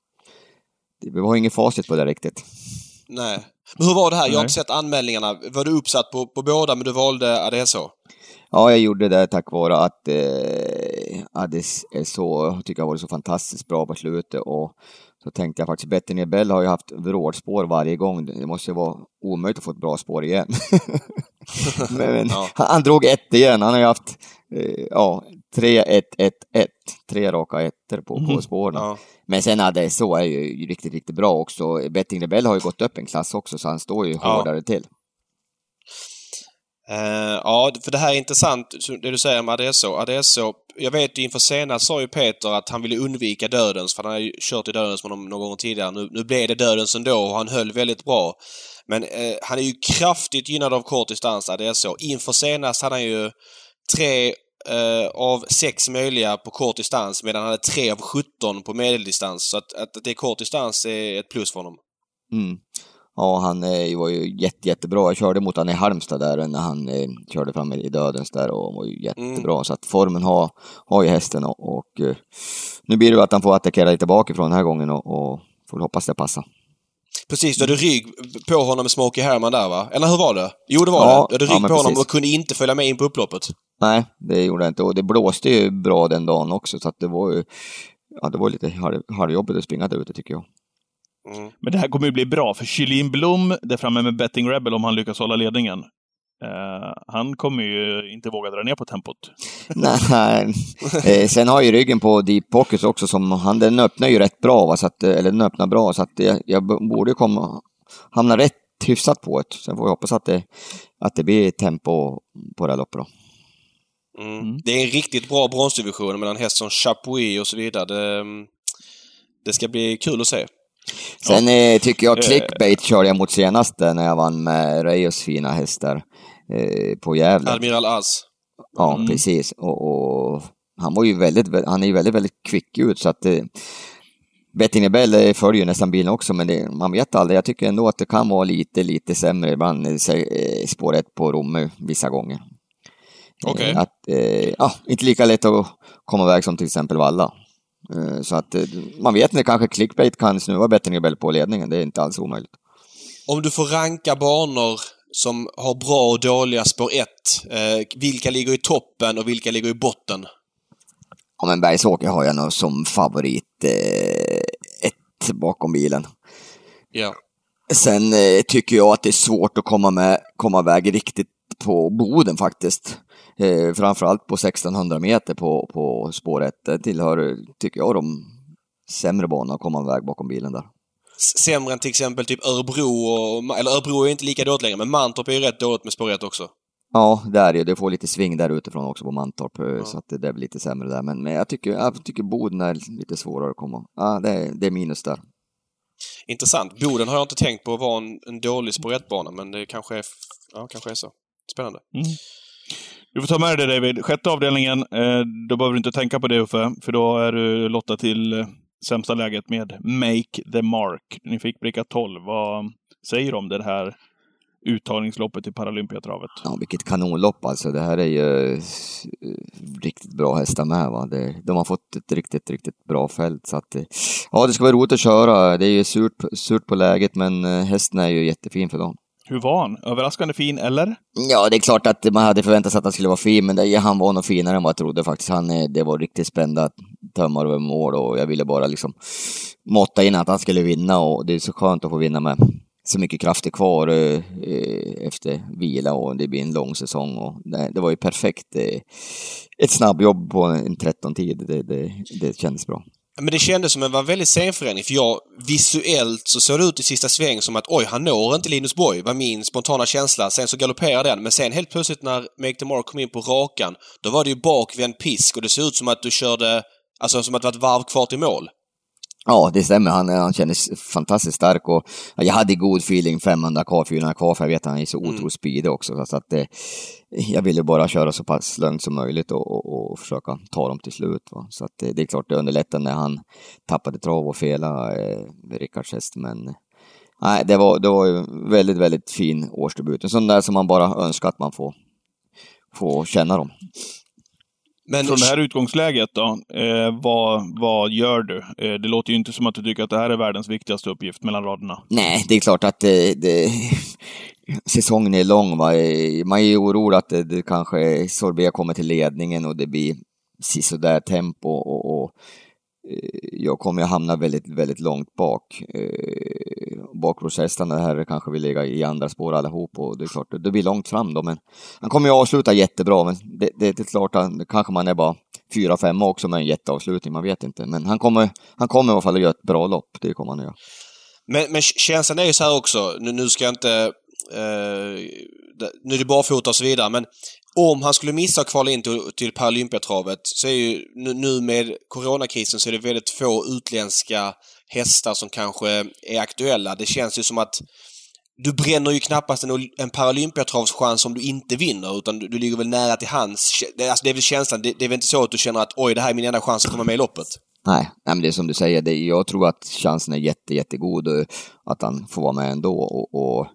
det var ingen facit på det riktigt. Nej. Men hur var det här? Jag har inte sett anmälningarna. Var du uppsatt på, på båda men du valde A D S O? Ja, jag gjorde det tack vare att eh, A D S O tycker jag var så fantastiskt bra på slutet och så tänkte jag faktiskt Betting Rebel har ju haft vrålspår varje gång. Det måste ju vara omöjligt att få ett bra spår igen. men, men ja. han drog ett igen. Han har ju haft eh, ja, tre ett ett ett. Tre raka ettor på, mm. på spåren. Ja. Men sen Adesso är ju riktigt, riktigt bra också. Betting Rebell har ju gått upp en klass också, så han står ju ja. hårdare till. Uh, ja, för det här är intressant, det du säger om Adesso. Adesso, jag vet ju inför senast sa ju Peter att han ville undvika dödens, för han har ju kört i dödens med honom någon gång tidigare. Nu, nu blev det dödens ändå och han höll väldigt bra. Men uh, han är ju kraftigt gynnad av kort distans, Adesso. Inför senast hade han ju tre uh, av sex möjliga på kort distans, medan han hade tre av sjutton på medeldistans. Så att, att det är kort distans är ett plus för honom. Mm. Ja, han eh, var ju jätte, jättebra. Jag körde mot han i Halmstad där när han eh, körde fram i dödens där och var ju jättebra. Mm. Så att formen har, har ju hästen och, och eh, nu blir det att han får attackera lite bakifrån den här gången och, och får hoppas det passar. Precis, du hade rygg på honom med Smokey Herman där, va? Eller hur var det? Jo, det var ja, det. Du hade rygg ja, på honom precis. Och kunde inte följa med in på upploppet. Nej, det gjorde jag inte. Och det blåste ju bra den dagen också, så att det var ju ja, det var lite halvjobbigt att springa där ute, tycker jag. Mm. Men det här kommer ju bli bra, för Kylin Blom där framme med Betting Rebel, om han lyckas hålla ledningen. Uh, han kommer ju inte våga dra ner på tempot. Nej, eh, sen har ju ryggen på Deep Pockets också, som han, den öppnar ju rätt bra, va? Så att, eller den öppnar bra, så att jag, jag borde komma hamna rätt hyfsat på det. Sen får vi hoppas att det, att det blir tempo på det här loppet då. Mm. Mm. Det är en riktigt bra bronsdivision mellan häst som Chapuis och så vidare. Det, det ska bli kul att se. Sen eh, tycker jag Clickbait körde jag mot senaste när jag vann med Reyes fina hästar eh, på Gävle. Admiral Az. Ja, mm. precis. Och, och han var ju väldigt, han är ju väldigt, väldigt kvick ut, så att eh, Betting Rebell följer nästan bilen också, men det, man vet aldrig. Jag tycker ändå att det kan vara lite, lite sämre ibland, eh, spår ett på Romme vissa gånger. Okej. Okay. Eh, att, eh, ja, inte lika lätt att komma iväg som till exempel Valla. Så att man vet när kanske Clickbait kan snuva Betting Rebell på ledningen. Det är inte alls omöjligt. Om du får ranka banor som har bra och dåliga spår ett, eh, vilka ligger i toppen och vilka ligger i botten? Ja, men Bergsåker har jag nog som favorit eh, ett bakom bilen. Ja. Sen eh, tycker jag att det är svårt att komma med komma iväg riktigt på Boden faktiskt. Eh, framförallt på sextonhundra meter på, på spåret. Det tillhör, tycker jag, de sämre banorna att komma iväg bakom bilen där. Sämre än till exempel typ Örebro, och, eller Örebro är inte lika dåligt längre, men Mantorp är ju rätt dåligt med spåret också. Ja, där är det. får lite sving där utifrån också på Mantorp, ja. Så att det, det blir lite sämre där. Men, men jag, tycker, jag tycker Boden är lite svårare att komma. Ja, det är, det är minus där. Intressant. Boden har jag inte tänkt på att vara en, en dålig spår ett-bana, men det kanske är, ja, kanske är så. Spännande. Mm. Du får ta med dig, David. Sjätte avdelningen, eh, då behöver du inte tänka på det, Uffe, för då är du lottad till eh, sämsta läget med Make the Mark. Ni fick bricka tolv. Vad säger du om det här uttagningsloppet i Paralympiatravet? Ja, vilket kanonlopp alltså. Det här är ju uh, riktigt bra hästar med, va? Det, de har fått ett riktigt, riktigt bra fält. Så att, ja, det ska vara roligt att köra. Det är ju surt, surt på läget, men uh, hästen är ju jättefin för dem. Hur var han? Överraskande fin, eller? Ja, det är klart att man hade förväntat sig att han skulle vara fin, men det, han var nog finare än vad jag trodde faktiskt. Han, det var riktigt spännande att tömma över mål, och jag ville bara liksom måtta in att han skulle vinna, och det är så skönt att få vinna med så mycket krafter kvar eh, efter vila, och det blir en lång säsong, och det, det var ju perfekt. Eh, ett snabbjobb på en tretton-tid, det, det, det kändes bra. Men det kändes som en var väldigt sen förändring, för jag visuellt så såg det ut i sista sväng som att oj, han når inte Linus Borg, var min spontana känsla. Sen så galopperar den, men sen helt plötsligt när Make the Mark kom in på rakan, då var det ju bakvänd pisk, och det såg ut som att du körde, alltså som att det var ett varv kvar till mål. Ja, det stämmer. Han, han kändes fantastiskt stark, och jag hade god feeling fyrahundra kvar, fyrahundra kvar, för jag vet att han är så otroligt mm. speedig också. Så att det, jag ville bara köra så pass lugnt som möjligt och, och, och försöka ta dem till slut. Va? Så att det, det är klart det underlättade när han tappade trav och fela eh, Rickards häst. Men nej, det var, det var ju väldigt, väldigt fin årsdebut. En sån där som man bara önskar att man får, får känna dem. Men från det här utgångsläget då, eh, vad, vad gör du? Eh, det låter ju inte som att du tycker att det här är världens viktigaste uppgift mellan raderna. Nej, det är klart att det, det, säsongen är lång. Va? Man är ju orolig att det, det kanske Sorbet kommer till ledningen och det blir sisådär tempo, och, och jag kommer att hamna väldigt, väldigt långt bak. bakgårdshästarna här kanske vill ligga i andra spår allihop och det är klart, det blir långt fram då, men han kommer ju avsluta jättebra, men det, det, det är klart att kanske man är bara fyra fem också med en jätteavslutning, man vet inte, men han kommer, han kommer i alla fall att göra ett bra lopp, det kommer han att göra. Men, men känslan är ju så här också, nu, nu ska jag inte eh, nu är det barfota och så vidare, men om han skulle missa att kvala in till, till Paralympiatravet så är ju nu, nu med coronakrisen så är det väldigt få utländska hästar som kanske är aktuella. Det känns ju som att du bränner ju knappast en, en Paralympiatravschans om du inte vinner, utan du, du ligger väl nära till hans. Det, alltså det är väl känslan, det, det är väl inte så att du känner att oj, det här är min enda chans att komma med i loppet. Nej, nej men det är som du säger, det, jag tror att chansen är jätte, jättegod att han får vara med ändå och, och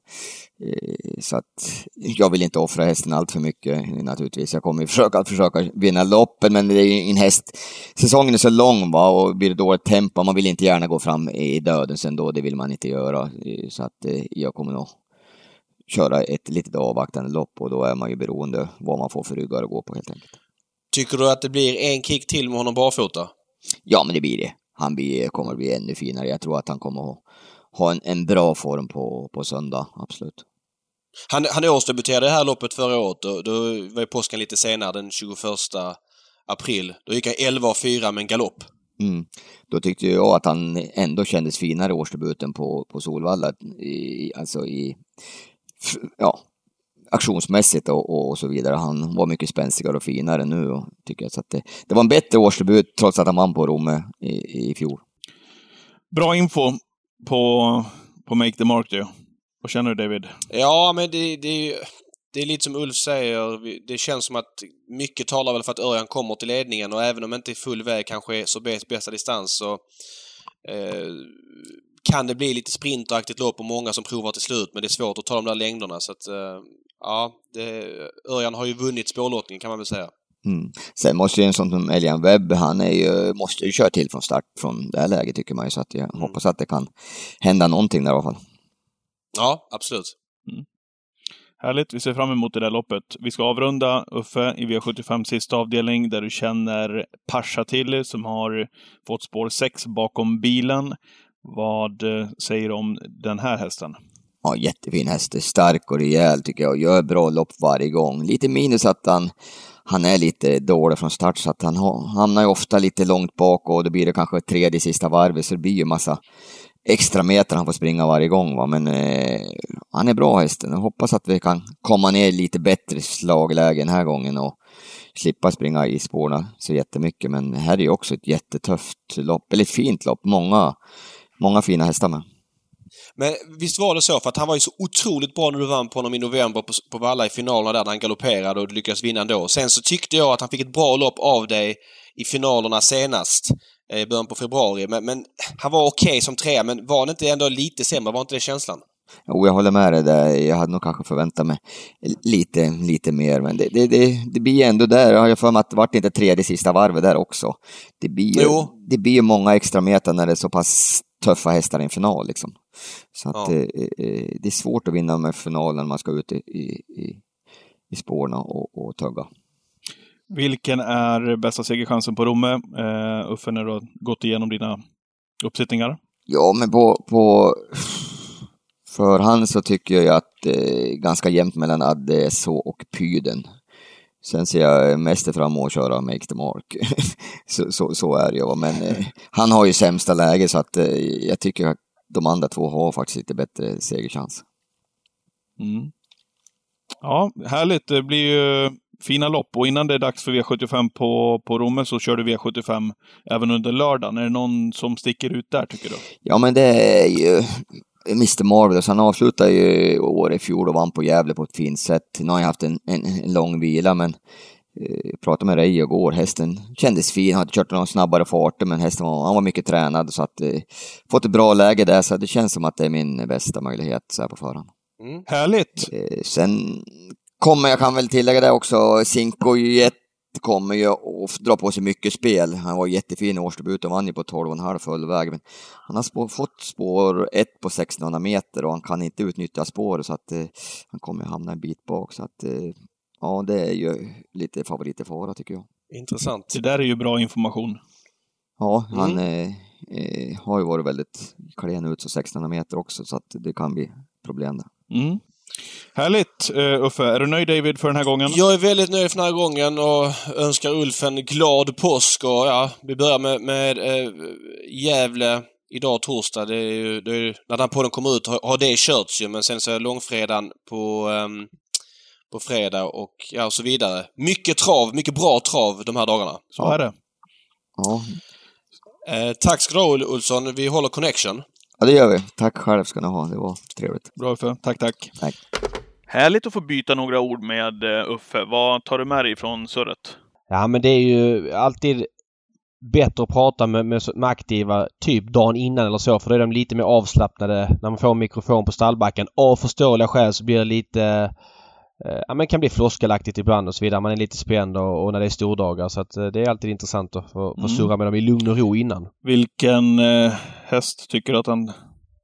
så att jag vill inte offra hästen allt för mycket naturligtvis. Jag kommer försöka, försöka vinna loppen, men det är en häst. Säsongen är så lång, va, och blir det dåligt tempo, man vill inte gärna gå fram i döden sen då, det vill man inte göra. Så att jag kommer nog köra ett litet avvaktande lopp och då är man ju beroende vad man får för ryggar att gå på helt enkelt. Tycker du att det blir en kick till med honom barfota? Ja, men det blir det. Han blir, kommer att bli ännu finare. Jag tror att han kommer att ha en, en bra form på, på söndag, absolut. Han, han årsdebuterade det här loppet förra året. Då, då var ju påsken lite senare, den tjugoförsta april. Då gick han elva och fyra med en galopp. Mm. Då tyckte jag att han ändå kändes finare årsdebuten på, på Solvalla. I, alltså i, ja, aktionsmässigt och, och så vidare. Han var mycket spänsigare och finare nu. Och tycker jag, så att det, det var en bättre årsdebut trots att han vann på Romme i, i fjol. Bra info på, på Make the Mark då. Vad känner du, David? Ja, men det, det, det är lite som Ulf säger. Det känns som att mycket talar väl för att Örjan kommer till ledningen, och även om inte är full väg kanske är så bäst, bästa distans så eh, kan det bli lite sprinteraktigt lopp och många som provar till slut, men det är svårt att ta de där längderna. Så att eh, ja, det, Örjan har ju vunnit spårlottningen kan man väl säga. Mm. Sen måste ju en sån som Elian Webb, han är ju, måste ju köra till från start från det här läget tycker man ju, så att jag mm. hoppas att det kan hända någonting där i alla fall. Ja, absolut. Mm. Härligt, vi ser fram emot det där loppet. Vi ska avrunda, Uffe, i V sjuttiofem sista avdelning där du känner Pasha till som har fått spår sex bakom bilen. Vad säger du om den här hästen? Ja, jättefin häst. Stark och rejäl tycker jag. Gör bra lopp varje gång. Lite minus att han, han är lite dålig från start, så att han hamnar ju ofta lite långt bak och då blir det kanske tredje sista varvet, så det blir ju massa extra meter han får springa varje gång, va? Men eh, han är bra hästen. Jag hoppas att vi kan komma ner lite bättre slagläge den här gången och slippa springa i spårna så jättemycket. Men här är ju också ett jättetufft lopp, eller ett fint lopp. Många, många fina hästar med. Men visst var det så, för att han var ju så otroligt bra när du vann på honom i november på, på Valla i finalerna där han galopperade och du lyckades vinna ändå. Sen så tyckte jag att han fick ett bra lopp av dig i finalerna senast i början på februari. Men, men han var okej okay som trea, men var han inte ändå lite sämre? Var inte det känslan? Jo, jag håller med dig där. Jag hade nog kanske förväntat mig lite, lite mer, men det, det, det, det blir ändå där. Jag har för mig att det vart inte tredje sista varvet där också. Det blir ju, det blir ju många extra meter när det är så pass tuffa hästar i en final liksom. Så att ja. eh, det är svårt att vinna med finalen när man ska ut i, i, i spårna och, och tugga. Vilken är bästa segerchansen på Romme? Uh, Uffe, när du har gått igenom dina uppsättningar? Ja, men på, på förhand så tycker jag att eh, ganska jämnt mellan Adesso och Pyden. Sen ser jag mest fram emot att köra Make the Mark. så, så, så är det ju. Men eh, han har ju sämsta läge, så att eh, jag tycker att de andra två har faktiskt lite bättre segerchans. Mm. Ja, härligt. Det blir ju fina lopp. Och innan det är dags för V sjuttiofem på, på Romme så kör du V sjuttiofem även under lördagen. Är det någon som sticker ut där, tycker du? Ja, men det är ju mister Marvelous. Han avslutade ju år i fjol och vann på Gävle på ett fint sätt. Nu har jag haft en, en, en lång vila, men eh, pratade med Rej igår. Hästen kändes fin. Han hade kört någon snabbare farter, men hästen var, han var mycket tränad, så att eh, fått ett bra läge där, så det känns som att det är min bästa möjlighet så här på förhand. Mm. Härligt! Eh, sen kommer, jag kan väl tillägga det också, Cinco Jet kommer ju att dra på sig mycket spel. Han var jättefin i årsdebut och vann ju på tolv och en halv full väg, men han har spår, fått spår ett på sexhundra meter och han kan inte utnyttja spår, så att eh, han kommer hamna en bit bak, så att eh, ja, det är ju lite favorit i fara tycker jag. Intressant. Det där är ju bra information. Ja, han mm. eh, har ju varit väldigt klen ut så sexton meter också, så att det kan bli problem där. Mm. Härligt, uh, Uffe. Är du nöjd, David, för den här gången? Jag är väldigt nöjd för den här gången och önskar Ulf en glad påsk. Och ja, vi börjar med, med äh, Gävle idag torsdag. Det är ju, det är ju, när den podden kommer ut har, har det körts ju, men sen så är långfredagen på, um, på fredag och ja, och så vidare. Mycket trav, mycket bra trav de här dagarna. Så ja. är det. Ja. Eh, tack ska du ha, Olsson. Vi håller connection. Ja, det gör vi. Tack själv ska ni ha. Det var trevligt. Bra, Uffe. Tack, tack. Tack. Härligt att få byta några ord med Uffe. Vad tar du med dig från surret? Ja, men det är ju alltid bättre att prata med, med, med aktiva typ dagen innan eller så. För då är de lite mer avslappnade när man får en mikrofon på stallbacken. Av förståeliga skäl så blir det lite... Eh, ja, men det kan bli floskelaktigt ibland och så vidare. Man är lite spänd och, och när det är stordagar. Så att, eh, det är alltid intressant att få, få surra med dem i lugn och ro innan. Vilken eh, häst tycker du att han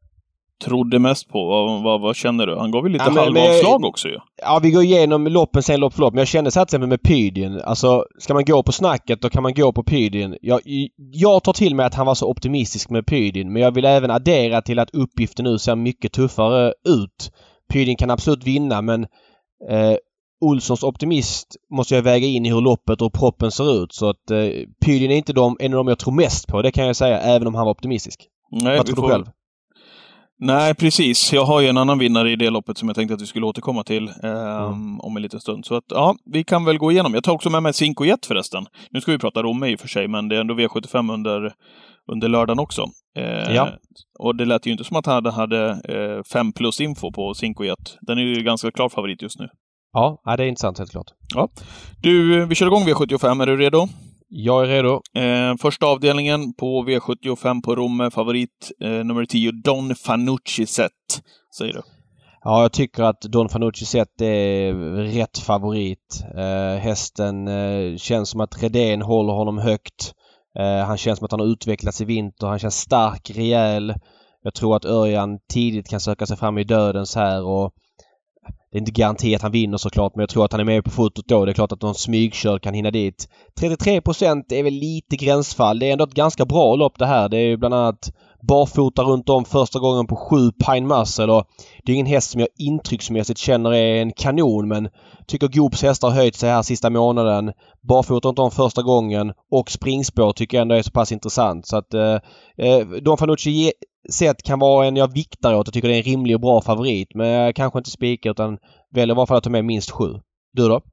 trodde mest på? Vad, vad, vad känner du? Han gav ju lite ja, halvavslag också ju. Ja, vi går igenom loppen sen lopp för lopp. Men jag kände så att till exempel med Pydin. Alltså, ska man gå på snacket då kan man gå på Pydin. Jag, jag tar till mig att han var så optimistisk med Pydin. Men jag vill även addera till att uppgiften nu ser mycket tuffare ut. Pydin kan absolut vinna, men eh, Olssons optimist måste jag väga in i hur loppet och proppen ser ut. Så att eh, Pydin är inte de, en av dem jag tror mest på. Det kan jag säga, även om han var optimistisk. Nej, vad tror får... du själv? Nej, precis. Jag har ju en annan vinnare i det loppet som jag tänkte att vi skulle återkomma till eh, mm. om en liten stund. Så att, ja, vi kan väl gå igenom. Jag tar också med mig Cinco Jet förresten. Nu ska vi prata Romme i och för sig, men det är ändå V sjuttiofem under, under lördagen också. Eh, ja. Och det lät ju inte som att han hade eh, fem plus info på Cinco Jet. Den är ju ganska klar favorit just nu. Ja, det är intressant helt klart. Ja. Du, vi kör igång V sjuttiofem. Är du redo? Jag är redo. Eh, första avdelningen på V sjuttiofem på Romme. Favorit eh, nummer tio, Don Fanucci Set. Säger du? Ja, jag tycker att Don Fanucci Set är rätt favorit. Eh, hästen eh, känns som att Redén håller honom högt. Eh, han känns som att han har utvecklats i vinter. Han känns stark, rejäl. Jag tror att Örjan tidigt kan söka sig fram i dödens här och det är inte garanti att han vinner såklart, men jag tror att han är med på fotot då. Det är klart att någon smygkörd kan hinna dit. trettiotre procent är väl lite gränsfall. Det är ändå ett ganska bra lopp det här. Det är ju bland annat barfota runt om första gången på sju Pine Muscle och det är ingen häst som jag intrycksmässigt känner är en kanon, men tycker Goops hästar har höjt sig här sista månaden. Barfota runt om första gången och springspår tycker jag ändå är så pass intressant. Så att eh, Don Fanucci Set kan vara en jag viktar åt och tycker det är en rimlig och bra favorit, men jag kanske inte spikar utan väljer i varje fall att ta med minst sju. Du då?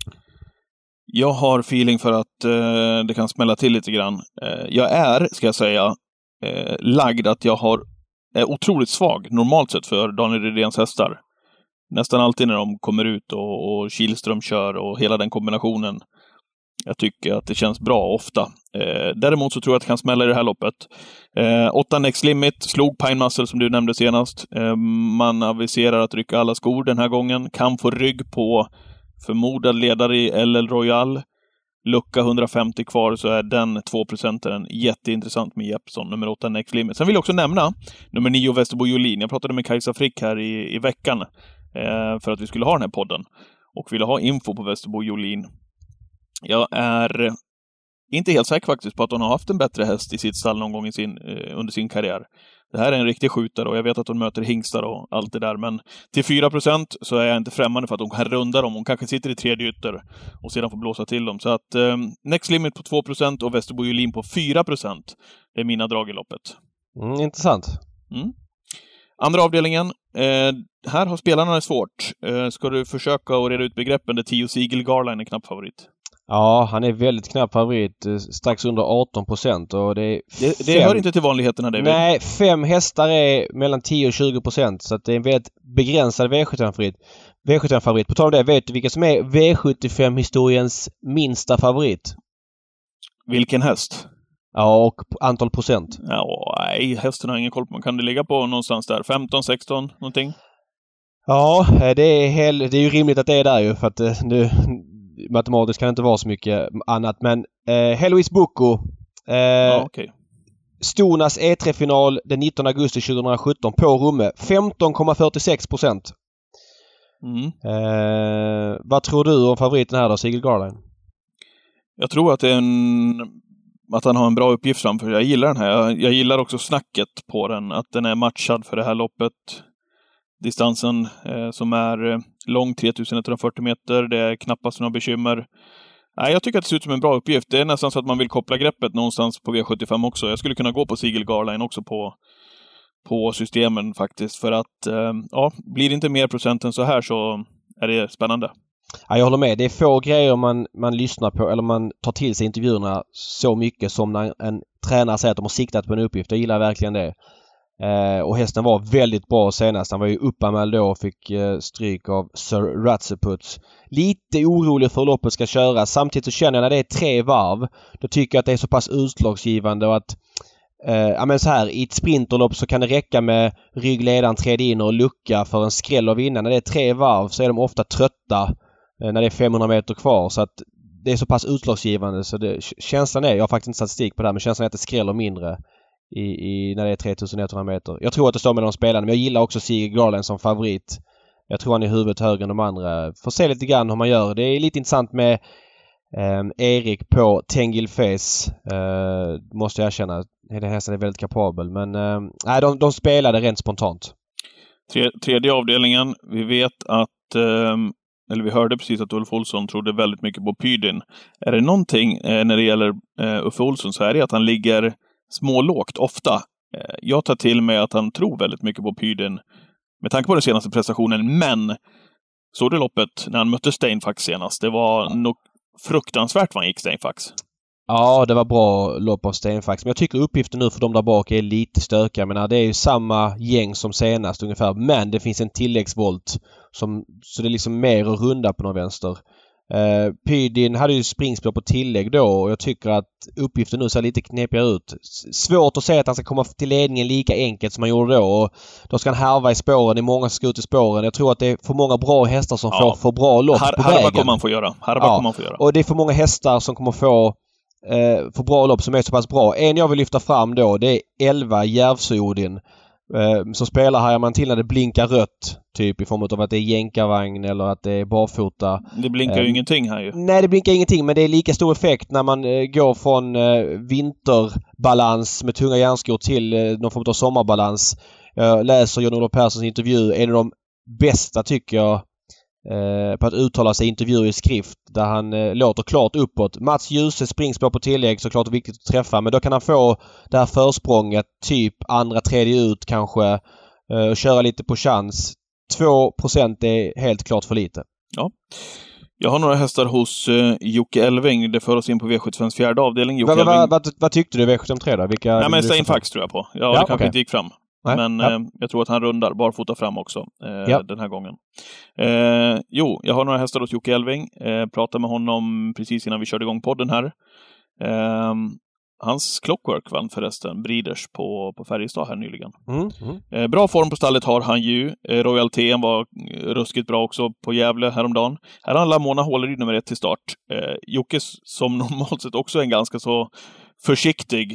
Jag har feeling för att eh, det kan smälla till lite grann. Eh, jag är, ska jag säga, eh, lagd att jag har är otroligt svag normalt sett för Daniel Redéns hästar. Nästan alltid när de kommer ut och, och Kihlström kör och hela den kombinationen. Jag tycker att det känns bra ofta. Eh, däremot så tror jag att det kan smälla i det här loppet. Eh, åtta Next Limit slog Pine Muscle som du nämnde senast. Eh, man aviserar att rycka alla skor den här gången. Kan få rygg på förmodad ledare i L L Royal. Lucka hundrafemtio kvar så är den två procentaren jätteintressant med Jeppson, nummer åtta Next Limit. Sen vill jag också nämna nummer nio Västerbo Jolin. Jag pratade med Kajsa Frick här i, i veckan eh, för att vi skulle ha den här podden. Och ville ha info på Västerbo Jolin. Jag är inte helt säker faktiskt på att hon har haft en bättre häst i sitt stall någon gång i sin, eh, under sin karriär. Det här är en riktig skjutare och jag vet att hon möter hingstar och allt det där. Men till fyra procent så är jag inte främmande för att hon kan runda dem. Hon kanske sitter i tredje ytter och sedan får blåsa till dem. Så att eh, Next Limit på två procent och Västerbo Jolin på fyra procent. Det är mina drag i loppet. Mm, intressant. Mm. Andra avdelningen. Eh, här har spelarna det svårt. Eh, ska du försöka att reda ut begreppen där tio Sigel Garline är knapp favorit? Ja, han är väldigt knapp favorit. Strax under arton procent. Och det är det, det hör inte till vanligheterna, David. Nej, fem hästar är mellan tio och tjugo procent. Så att det är en väldigt begränsad V sjuttiofem-favorit. V sjuttiofem-favorit. På tal om det, vet du vilka som är V sjuttiofem-historiens minsta favorit? Vilken häst? Ja, och antal procent. Ja, nej, hästen har ingen koll på. Kan det ligga på någonstans där? femton, sexton, någonting? Ja, det är, hel, det är ju rimligt att det är där ju. För att nu... matematiskt kan det inte vara så mycket annat. Men eh, Heloise Boko eh, ja, okay. Stonas E tre-final den nittonde augusti tjugohundrasjutton på Romme. femton komma fyrtiosex procent. Mm. Eh, vad tror du om favoriten här då, Sigel Garline? Jag tror att det är en... att han har en bra uppgift framför. Jag gillar den här. Jag, jag gillar också snacket på den. Att den är matchad för det här loppet. Distansen eh, som är eh, lång, tre tusen etthundrafyrtio meter. Det är knappast några bekymmer. Nej, jag tycker att det ser ut som en bra uppgift. Det är nästan så att man vill koppla greppet någonstans på V sjuttiofem också. Jag skulle kunna gå på Siegel Garline också på, på systemen faktiskt. För att, eh, ja, blir det inte mer procent än så här så är det spännande. Ja, jag håller med. Det är få grejer man, man lyssnar på eller man tar till sig intervjuerna så mycket som när en tränare säger att de har siktat på en uppgift. Jag gillar verkligen det. Eh, och hästen var väldigt bra senast. Han var ju uppanmäld då och fick eh, stryk av Sir Ratseput. Lite orolig för hur loppet ska köras. Samtidigt så känner jag när det är tre varv, då tycker jag att det är så pass utslagsgivande och att eh, ja men så här, i ett sprinterlopp så kan det räcka med ryggledaren tredje in och lucka för en skräll och vinna. När det är tre varv så är de ofta trötta eh, när det är femhundra meter kvar, så att det är så pass utslagsgivande så det, känslan är, jag har faktiskt inte statistik på det här, men känslan är att det skräller mindre I, i, när det är tre tusen etthundra meter. Jag tror att det står med de spelarna, men jag gillar också Siegel Garline som favorit. Jag tror han är huvudet högre än de andra. Får se lite grann hur man gör. Det är lite intressant med eh, Erik på Tengil Face. Eh, måste jag erkänna. Hela hästen är väldigt kapabel. Men eh, de, de spelade rent spontant. Tre, tredje avdelningen. Vi vet att eh, eller vi hörde precis att Ulf Olsson trodde väldigt mycket på Pydin. Är det någonting eh, när det gäller eh, Uffe Olsson så är det att han ligger smålågt ofta. Jag tar till mig att han tror väldigt mycket på Pydin med tanke på den senaste prestationen, men såg du loppet när han mötte Steinfax senast? Det var nog fruktansvärt vad han gick Steinfax. Ja, det var bra lopp av Steinfax. Men jag tycker uppgiften nu för dem där bak är lite stökig. Men det är ju samma gäng som senast ungefär. Men det finns en tilläggsvolt som, så det är liksom mer att runda på någon vänster. Uh, Pydin hade ju springspår på tillägg då och jag tycker att uppgiften nu ser lite knepigare ut. Svårt att säga att han ska komma till ledningen lika enkelt som han gjorde då. Och då ska han härva i spåren. Det är många som ska ut i spåren. Jag tror att det är för många bra hästar som ja. får för bra lopp Har, på vägen. Harba kommer man få göra. Harba ja. kommer man få göra. Och det är för många hästar som kommer få uh, för bra lopp som är så pass bra. En jag vill lyfta fram då, det är elva Järvsö-Odin. Uh, som spelar här man till när det blinkar rött. Typ i form av att det är jänkarvagn eller att det är barfota. Det blinkar ju uh, ingenting här ju. Nej, det blinkar ingenting, men det är lika stor effekt när man uh, går från uh, vinterbalans med tunga järnskor till uh, någon form av sommarbalans. Jag läser Jan-Olof Perssons intervju. En av de bästa tycker jag uh, på att uttala sig i intervjuer i skrift där han uh, låter klart uppåt. Mats Djuse springspår på tillägg, såklart viktigt att träffa, men då kan han få det här försprånget typ andra, tredje ut kanske uh, och köra lite på chans. två procent är helt klart för lite. Ja. Jag har några hästar hos uh, Jocke Elving. Det för oss in på V sjuttiofems fjärde avdelning. Vad va, va, va, va tyckte du V sjuttiofem då? Vilka Nej, men Steinfax tror jag på. Ja, ja det kanske okay. inte gick fram. Nej, men ja. eh, jag tror att han rundar barfota fram också eh, ja. den här gången. Eh, jo, jag har några hästar hos Jocke Elving. Eh, pratade med honom precis innan vi körde igång podden här. Eh, Hans Clockwork vann förresten Breeders på, på Färjestad här nyligen. Mm, mm. Eh, bra form på stallet har han ju. Eh, Royal T var ruskigt bra också på Gävle häromdagen. Här har Lamona Håleryd nummer ett till start. Eh, Jockes som normalt sett också är en ganska så försiktig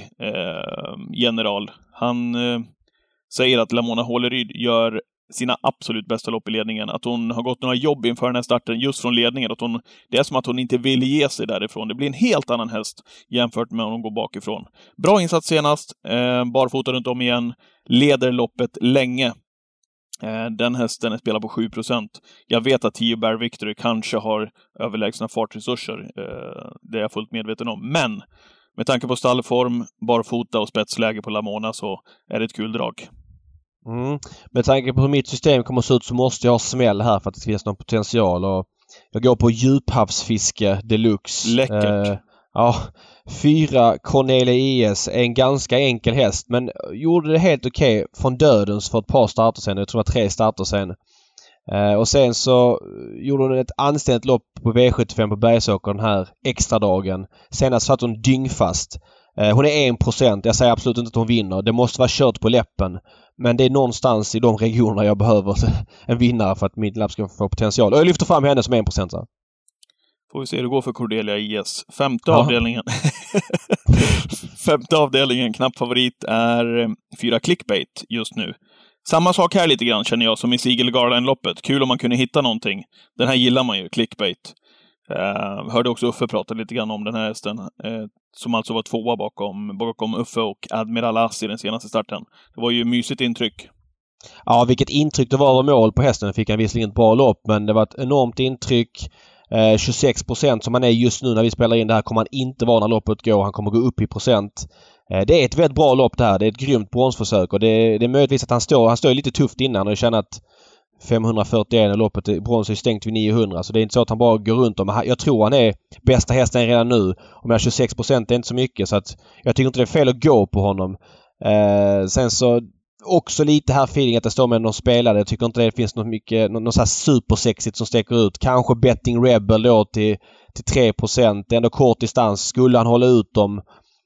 eh, general. Han eh, säger att Lamona Håleryd gör sina absolut bästa lopp i ledningen. Att hon har gått några jobb inför den här starten just från ledningen. Att hon, det är som att hon inte vill ge sig därifrån. Det blir en helt annan häst jämfört med om hon går bakifrån. Bra insats senast. Eh, barfota runt om igen. Leder loppet länge. Eh, den hästen är spelad på sju procent. Jag vet att tio Bear Victory kanske har överlägsna fartresurser. Eh, det är jag fullt medveten om. Men med tanke på stallform, barfota och spetsläge på Lamona så är det ett kul drag. Mm. Med tanke på hur mitt system kommer att se ut så måste jag ha smäll här för att det finns någon potential. Och jag går på djuphavsfiske deluxe. Läckert. Eh, ja, fyra Cornelia I S är en ganska enkel häst men gjorde det helt okej okay från dödens för ett par starter sen. Jag tror det var tre starter sen. Eh, och sen så gjorde hon ett anständigt lopp på V sjuttiofem på Bergsåker den här extra dagen. Senast satt hon dyngfast. Eh, hon är en procent. Jag säger absolut inte att hon vinner. Det måste vara kört på läppen. Men det är någonstans i de regionerna jag behöver en vinnare för att mitt lapp ska få potential. Och jag lyfter fram henne som en procent. Får vi se hur det går för Cordelia I S. Femte Aha. avdelningen. Femte avdelningen, knapp favorit, är fyra Clickbait just nu. Samma sak här lite grann känner jag som i Siegel Garline-loppet. Kul om man kunde hitta någonting. Den här gillar man ju, Clickbait. Uh, hörde också Uffe prata lite grann om den här hästen. Uh, som alltså var tvåa bakom, bakom Uffe och Admiral As i den senaste starten. Det var ju mysigt intryck. Ja, vilket intryck det var av mål på hästen. Fick han visserligen ett bra lopp, men det var ett enormt intryck. Eh, tjugosex procent som han är just nu när vi spelar in det här kommer han inte vara när loppet går. Han kommer gå upp i procent. Eh, det är ett väldigt bra lopp det här. Det är ett grymt bronsförsök och det, det är möjligtvis att han står, han står lite tufft innan och känner att femhundrafyrtioen och loppet, brons är stängt vid niohundra. Så det är inte så att han bara går runt om. Jag tror han är bästa hästen redan nu. Och tjugosex procent är inte så mycket, så att jag tycker inte det är fel att gå på honom. Eh, sen så också lite här feeling att det står med någon spelare. Jag tycker inte det finns något mycket, något så här supersexigt som sticker ut. Kanske Betting Rebel då till, till tre procent. Det är ändå kort distans. Skulle han hålla ut dem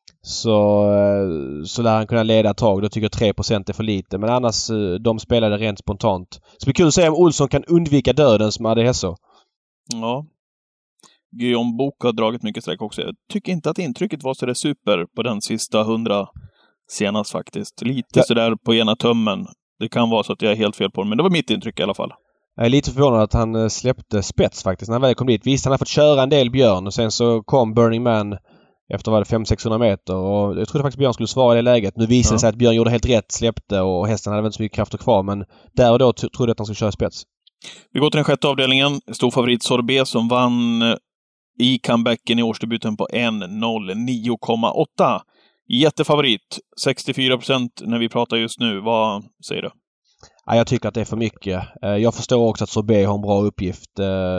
så, så lär han kunna leda ett tag. Då tycker jag tre procent är för lite. Men annars, de spelade rent spontant. Så det blir kul att se om Olsson kan undvika döden som hade Hesso. Ja. Guillaume Bok har dragit mycket sträck också. Jag tycker inte att intrycket var så där super på den sista hundra senast faktiskt. Lite ja. Sådär på ena tummen. Det kan vara så att jag är helt fel på det, men det var mitt intryck i alla fall. Jag är lite förvånad att han släppte spets faktiskt när han väl kom dit. Visst, han har fått köra en del Björn och sen så kom Burning Man efter var det fem sexhundra meter och jag trodde faktiskt Björn skulle svara i det läget. Nu visade det ja. sig att Björn gjorde helt rätt, släppte och hästen hade inte så mycket krafter kvar, men där och då t- trodde jag att han skulle köra spets. Vi går till den sjätte avdelningen. Stor favorit Sorbet som vann i comebacken i årsdebuten på en noll nio komma åtta. Jättefavorit. sextiofyra procent när vi pratar just nu. Vad säger du? Ja, jag tycker att det är för mycket. Jag förstår också att Sorbet har en bra uppgift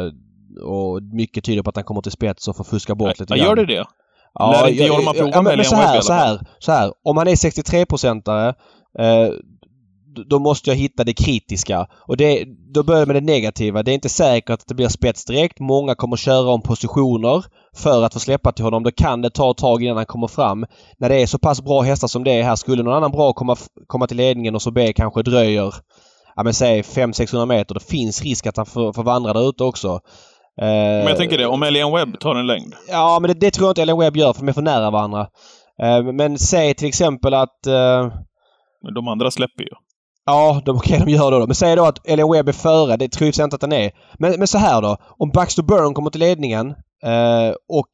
och mycket tyder på att han kommer till spets och får fuska bort lite grann. Gör det det? Ja, Lär inte Jorma prova ja, men, men så här, så här, så här. Om han är sextiotre-procentare eh, då måste jag hitta det kritiska. Och det, då börjar jag med det negativa. Det är inte säkert att det blir spets direkt. Många kommer köra om positioner för att få släppa till honom. Då kan det ta ett tag innan han kommer fram. När det är så pass bra hästar som det är här, skulle någon annan bra komma, komma till ledningen och så be kanske dröjer, ja men säg fem till sexhundra meter. Då finns risk att han får, får vandra där ute också. Men jag tänker det, om Elian Webb tar en längd. Ja, men det, det tror jag inte Elian Webb gör, för de är för nära varandra. Men säg till exempel att... Men de andra släpper ju. Ja, de, okej, de gör det då. Men säg då att Elian Webb är före. Det tror jag inte att den är. Men, men så här då. Om Baxter Burn kommer till ledningen eh, och...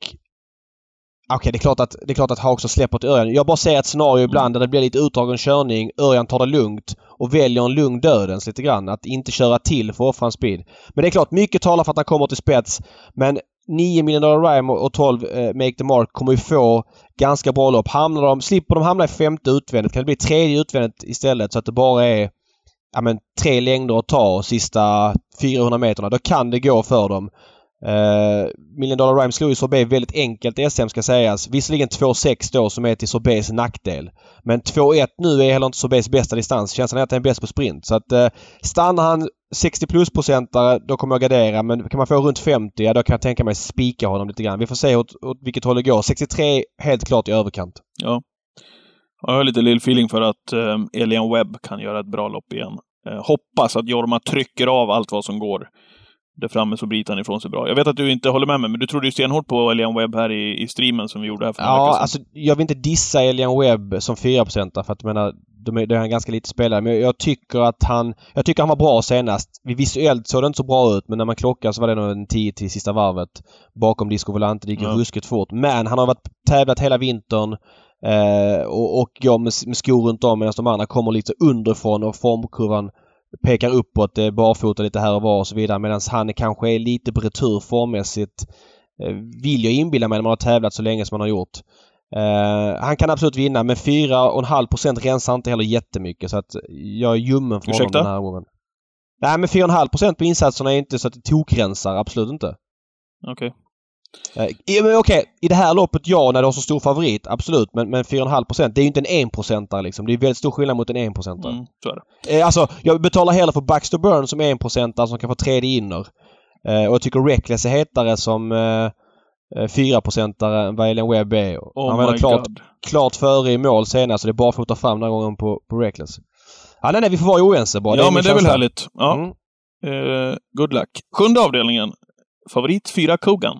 Okej, okay, det är klart att det är klart att han också släpper till Örjan. Jag bara ser ett scenario ibland där det blir lite utdragen körning. Örjan tar det lugnt och väljer en lugn dödens lite grann. Att inte köra till för att offra en speed. Men det är klart, mycket talar för att han kommer till spets. Men nio Million Dollar Rhyme och tolv eh, Make the Mark kommer ju få ganska bra lopp. Hamnar de, slipper de hamna i femte utvändigt, kan det bli tredje utvändigt istället så att det bara är ja, men, tre längder att ta och sista fyrahundra meterna. Då kan det gå för dem. Uh, Million Dollar Rhyme slog ju Sorbet väldigt enkelt i S M ska sägas. Visserligen två sex då som är till Sorbets nackdel. Men två ett nu är heller inte Sorbets bästa distans. Känslan är att han är bäst på sprint. Så att uh, stannar han sextio plus procentare då kommer jag gardera. Men kan man få runt femtio, ja, då kan jag tänka mig spika honom lite grann. Vi får se åt, åt vilket håll det går. sextiotre helt klart i överkant. Ja. Jag har lite lill feeling för att um, Elian Webb kan göra ett bra lopp igen. Uh, hoppas att Jorma trycker av allt vad som går. Där framme så bryter han ifrån sig bra. Jag vet att du inte håller med mig, men du trodde ju stenhårt på Elian Webb här i, i streamen som vi gjorde här för några ja, veckor sedan. Alltså, jag vill inte dissa Elian Webb som fyra procent för att jag menar, de är, de är en ganska lite spelare. Men jag tycker att han jag tycker han var bra senast. Visuellt såg det inte så bra ut, men när man klockar så var det nog en tio till sista varvet. Bakom Disco Volante, det gick ja. ruskigt fort. Men han har varit tävlat hela vintern eh, och, och går med, med skor runt om medan de andra kommer lite underifrån och formkurvan pekar uppåt, det är barfota lite här och var och så vidare. Medan han kanske är lite på retur formmässigt. Eh, vill jag inbilla mig när man har tävlat så länge som man har gjort. Eh, han kan absolut vinna, men fyra komma fem procent rensar inte heller jättemycket. Så att jag är ljummen för honom den här gången. Nej, men fyra komma fem procent på insatserna är inte så att det tokrensar. Absolut inte. Okej. Okay. Eh, Okej, okay. I det här loppet, ja, när du har så stor favorit, absolut. Men, men fyra komma fem procent, det är ju inte en en procentare liksom. Det är väldigt stor skillnad mot en en procentare. Mm, så är det. Eh, alltså, jag betalar hellre för Baxter Burn som en procentare som kan få tredje inner. Eh, och jag tycker Reckless är hetare som eh, fyra procentare än vad Elian Webb är. Oh han var klart, klart före i mål senast, så det är bara fota fram den här gången på, på Reckless. Ja, nej, nej, vi får vara oense bara. Ja, det men det är väl härligt. Ja. Mm. Uh, good luck. Sjunde avdelningen. Favorit fyra Kogan.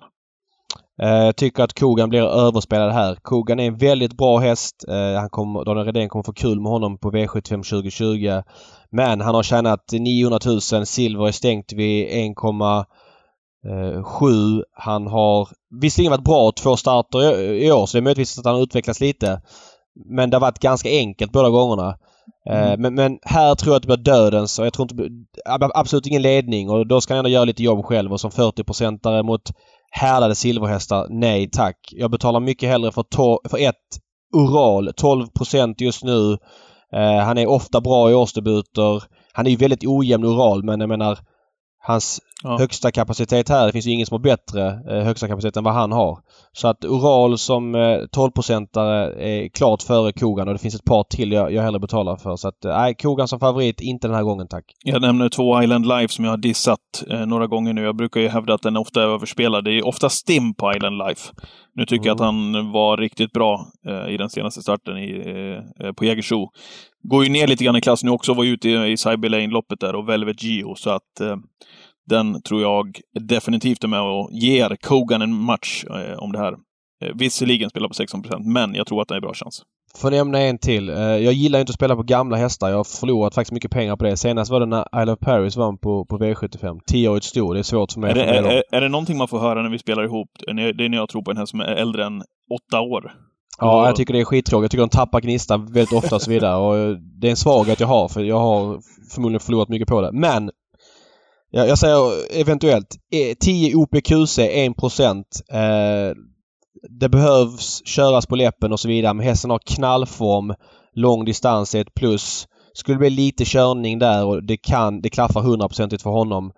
Jag tycker att Kogan blir överspelad här. Kogan är en väldigt bra häst. Han kommer, Daniel Redén kommer få kul med honom på V sjuttiofem tjugo tjugo. Men han har tjänat niohundratusen. Silver är stängt vid en komma eh, sju. Han har visserligen varit bra två starter i, i år, så det är möjligtvis att han har utvecklats lite. Men det har varit ganska enkelt båda gångerna. Mm. Eh, men, men här tror jag att det blir dödens, och jag tror inte absolut ingen ledning, och då ska han ändå göra lite jobb själv, och som fyrtio-procentare mot härdade silverhästar, nej tack. Jag betalar mycket hellre för, to- för ett Ural, tolv procent just nu. Eh, han är ofta bra i årsdebuter. Han är ju väldigt ojämn Ural, men jag menar hans ja. högsta kapacitet här, det finns ju ingen som har bättre eh, högsta kapacitet än vad han har. Så att Ural som eh, tolv procentare är klart före Kogan, och det finns ett par till jag, jag hellre betalar för. Så att nej, eh, Kogan som favorit, inte den här gången tack. Jag nämner två Island Life som jag har dissat eh, några gånger nu. Jag brukar ju hävda att den ofta är överspelad. Det är ofta Stim på Island Life. Nu tycker mm. jag att han var riktigt bra eh, i den senaste starten i, eh, på Jägersro. Går ju ner lite grann i klass nu också, var ute i, i Cyber Lane-loppet där och Velvet Geo, så att eh, den tror jag definitivt är med och ger Kogan en match eh, om det här. Eh, visserligen spelar på sexton procent, men jag tror att det är en bra chans. Får nämna en till. Eh, jag gillar inte att spela på gamla hästar. Jag har förlorat faktiskt mycket pengar på det. Senast var det när Isle of Paris vann på, på V sjuttiofem. tioårigt stor. Det är svårt för mig. Är det, är, är, är det någonting man får höra när vi spelar ihop? Det är när jag tror på en häst som är äldre än åtta år. Ja, jag tycker det är skittråkigt. Jag tycker de tappar gnistan väldigt ofta och så vidare. Och det är en svaghet jag har, för jag har förmodligen förlorat mycket på det. Men jag, jag säger eventuellt tio O P Q C, en procent. Eh, det behövs köras på läppen och så vidare. Men hästen har knallform, lång distans är ett plus. Skulle bli lite körning där och det kan det klaffar hundra procent för honom.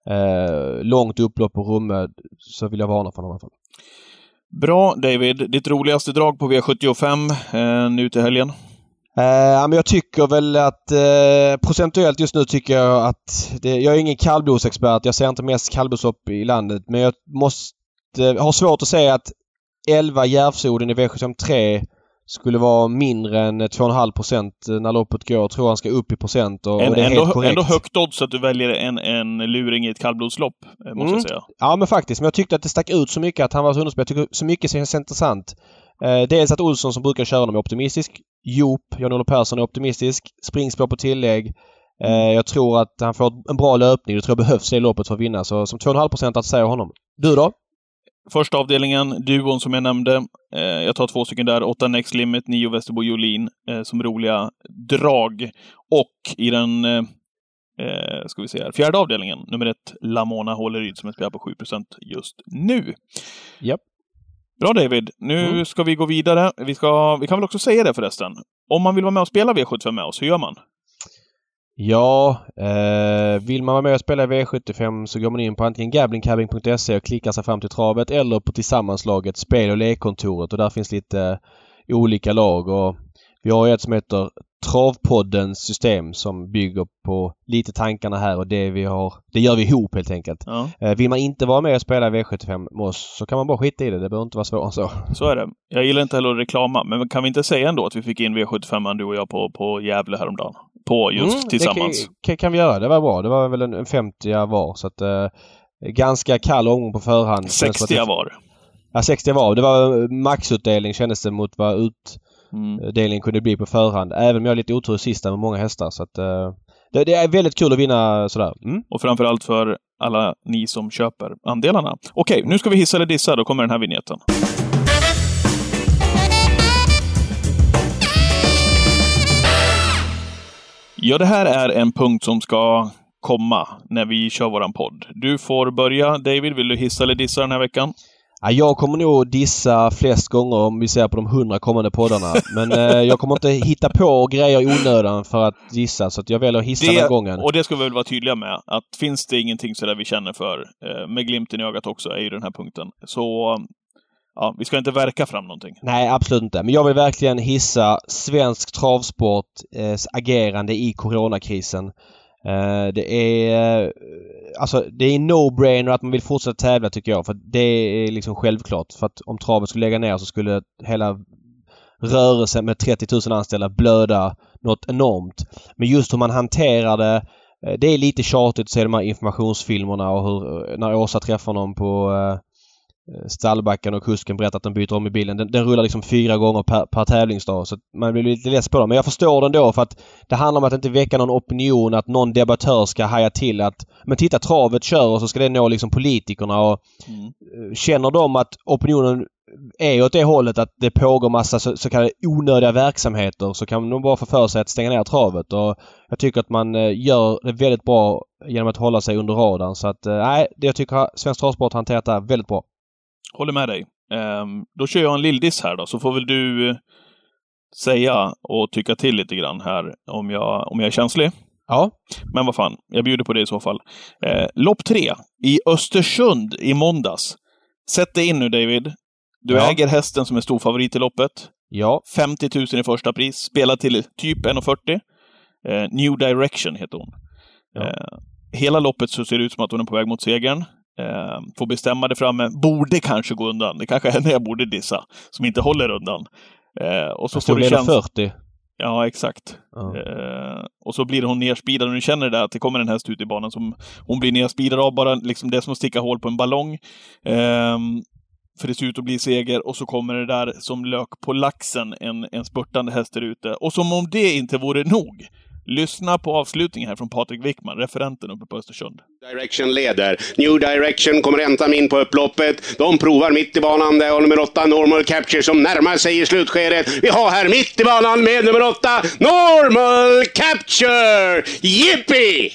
Eh, långt upplopp på rummet, så vill jag varna för honom i alla fall. Bra, David. Ditt roligaste drag på V sjuttiofem eh, nu till helgen? Eh, men jag tycker väl att eh, procentuellt just nu tycker jag att det, jag är ingen kallblodsexpert. Jag ser inte mest kallblodslopp i landet, men jag måste eh, har svårt att säga att elva Järvsoden i V sjuttiofem skulle vara mindre än två komma fem procent när loppet går. Jag tror han ska upp i procent och, en, och det är ändå, helt korrekt. Ändå högt odds att du väljer en, en luring i ett kallblodslopp, måste mm. jag säga. Ja, men faktiskt. Men jag tyckte att det stack ut så mycket att han var så underspelad. Jag tycker så mycket känns intressant. Eh, dels att Olsson som brukar köra honom är optimistisk. Joop, Jan-Olof Persson är optimistisk. Springspår på tillägg. Eh, jag tror att han får en bra löpning. Det tror jag behövs i loppet för att vinna. Så som två komma fem procent att säga honom. Du då? Första avdelningen, duon som jag nämnde. Eh, jag tar två stycken där. åtta Next Limit, nio Västerbo Jolin eh, som roliga drag. Och i den eh, ska vi se här, fjärde avdelningen, nummer ett, Lamona Håleryd som är spelad på sju procent just nu. Yep. Bra David, nu mm. ska vi gå vidare. Vi, ska, vi kan väl också säga det förresten. Om man vill vara med och spela V sjuttiofem med oss, hur gör man? Ja, eh, vill man vara med och spela V sjuttiofem så går man in på antingen gamblingcabbing punkt se och klickar sig fram till travet, eller på tillsammanslaget spel- och lekkontoret, och där finns lite eh, olika lag, och vi har ett som heter Travpoddens system som bygger på lite tankarna här, och det vi har, det gör vi ihop helt enkelt. Ja. Eh, vill man inte vara med och spela V sjuttiofem med oss så kan man bara skita i det. Det behöver inte vara svårare än så. Så är det. Jag gillar inte heller att reklama, men kan vi inte säga ändå att vi fick in V sjuttiofem du och jag på, på Gävle häromdagen? På just mm, tillsammans. Det kan, kan vi göra. Det var bra. Det var väl en, en femtio var, så att eh, ganska kall omgång på förhand. sextio var. Ja, sextio var. Det var maxutdelning kändes det mot vad utdelningen mm. kunde bli på förhand. Även om jag har lite otur i sista med många hästar. Så att, eh, det, det är väldigt kul att vinna sådär. Mm. Och framförallt för alla ni som köper andelarna. Okej, nu ska vi hissa eller dissa. Då kommer den här vignetten. Ja, det här är en punkt som ska komma när vi kör våran podd. Du får börja. David, vill du hissa eller dissa den här veckan? Ja, jag kommer nog dissa flest gånger om vi ser på de hundra kommande poddarna. Men eh, jag kommer inte hitta på grejer i onödan för att gissa, så att jag väljer att hissa det, den gången. Och det ska vi väl vara tydliga med. Att finns det ingenting så där vi känner för, eh, med glimten i ögat också, är ju den här punkten. Så ja, vi ska inte verka fram någonting. Nej, absolut inte. Men jag vill verkligen hissa svensk travsport eh, agerande i coronakrisen. Eh, det är eh, alltså det är no-brainer att man vill fortsätta tävla, tycker jag. För det är liksom självklart. För att om travet skulle lägga ner så skulle hela rörelsen med trettio tusen anställda blöda något enormt. Men just hur man hanterar det, eh, det är lite tjatigt att se de här informationsfilmerna och hur, när Åsa träffar någon på... Eh, stallbacken och kusken berättar att de byter om i bilen. Den, den rullar liksom fyra gånger per, per tävlingsdag. Så man blir lite less på dem. Men jag förstår den då för att det handlar om att inte väcka någon opinion. Att någon debattör ska haja till att men titta, travet kör och så ska det nå liksom politikerna. Och mm. Känner de att opinionen är åt det hållet att det pågår massa så, så kallade onödiga verksamheter så kan de bara få för sig att stänga ner travet. Och jag tycker att man gör det väldigt bra genom att hålla sig under radarn. Så att nej, det jag tycker Svensk Travsport hanterat det här väldigt bra. Håller med dig. Um, då kör jag en lilldiss här då, så får väl du uh, säga och tycka till lite grann här om jag, om jag är känslig. Ja. Men vad fan, jag bjuder på det i så fall. Uh, lopp tre i Östersund i måndags. Sätt dig in nu, David. Du ja. äger hästen som är stor favorit i loppet. Ja. femtio tusen i första pris. Spelar till typ en fyrtio. Uh, New Direction heter hon. Ja. Uh, hela loppet så ser det ut som att hon är på väg mot segern. Uh, får bestämma det framme. Borde kanske gå undan. Det kanske är henne jag borde dissa. Som inte håller undan. Uh, och så får det känns... fyrtio. Ja, exakt. Uh. Uh, och så blir hon nerspidad. Och nu känner det att det kommer en häst ut i banan som hon blir nerspidad av. Bara liksom det som att sticka hål på en ballong. Uh, för det ser ut att bli seger. Och så kommer det där som lök på laxen. En, en spurtande häst där ute. Och som om det inte vore nog. Lyssna på avslutningen här från Patrik Wickman, referenten uppe på Östersund. Direction leder. New Direction kommer ensam in på upploppet. De provar mitt i banan. Det är nummer åtta Normal Capture som närmar sig i slutskedet. Vi har här mitt i banan med nummer åtta Normal Capture! Yippie!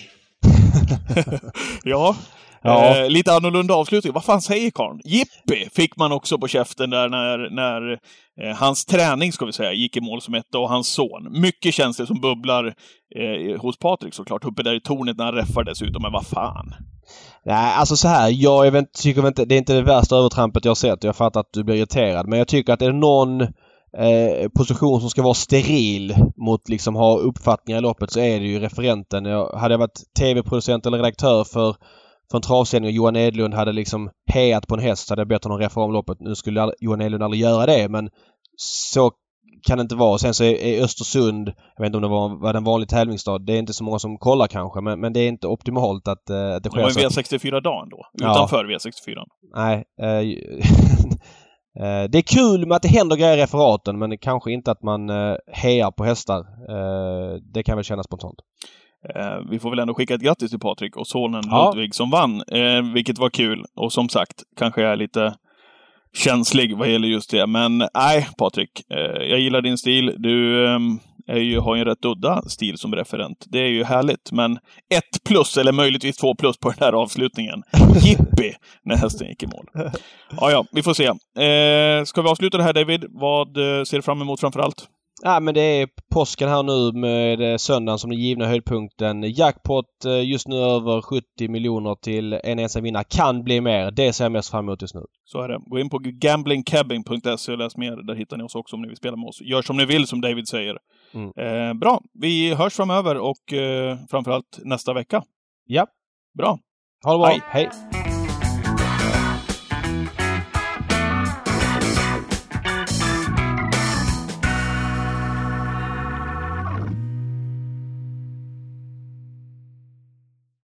Ja. Ja. Eh, lite annorlunda avslutning. Vad fan säger Karn? Jippi fick man också på käften där när, när eh, hans träning, ska vi säga, gick i mål som etta och hans son. Mycket känslor som bubblar eh, hos Patrik såklart. Uppe där i tornet när han räffar dessutom. Men vad fan? Nej, alltså så här. Jag vet, tycker inte, det är inte det värsta övertrampet jag har sett. Jag fattar att du blir irriterad. Men jag tycker att det är någon eh, position som ska vara steril mot liksom ha uppfattningar i loppet så är det ju referenten. Jag, hade jag varit tv-producent eller redaktör för För en travsändning och Johan Edlund hade liksom hejat på en häst så hade jag bett honom referera om loppet. Nu skulle Johan Edlund aldrig göra det, men så kan det inte vara. Sen så är Östersund, jag vet inte om det var, var en vanlig tävlingsdag, det är inte så många som kollar kanske, men, men det är inte optimalt att, äh, att det sker. Det var så en V sextiofyra-dagen då, utanför ja. V sextiofyra. Nej, äh, det är kul med att det händer grejer i referaten, men kanske inte att man äh, hejar på hästar. Äh, det kan väl kännas spontant. Eh, vi får väl ändå skicka ett grattis till Patrik och sonen ja. Ludvig som vann, eh, vilket var kul. Och som sagt, kanske jag är lite känslig vad gäller just det. Men nej, Patrik, eh, jag gillar din stil. Du eh, är ju, har ju en rätt udda stil som referent. Det är ju härligt. Men ett plus, eller möjligtvis två plus på den här avslutningen. Jippi, när hästen gick i mål. Ja, ja, vi får se. Eh, ska vi avsluta det här, David? Vad eh, ser du fram emot framför allt? Ja, men det är påsken här nu med söndagen som den givna höjdpunkten. Jackpot just nu över sjuttio miljoner till en ensam vinnare. Kan bli mer. Det ser jag mest fram emot just nu. Så är det. Gå in på gambling cabin punkt se och läs mer. Där hittar ni oss också om ni vill spela med oss. Gör som ni vill, som David säger. Mm. Eh, bra. Vi hörs framöver och eh, framförallt nästa vecka. Ja. Bra. Ha det bra. Hej. Hej.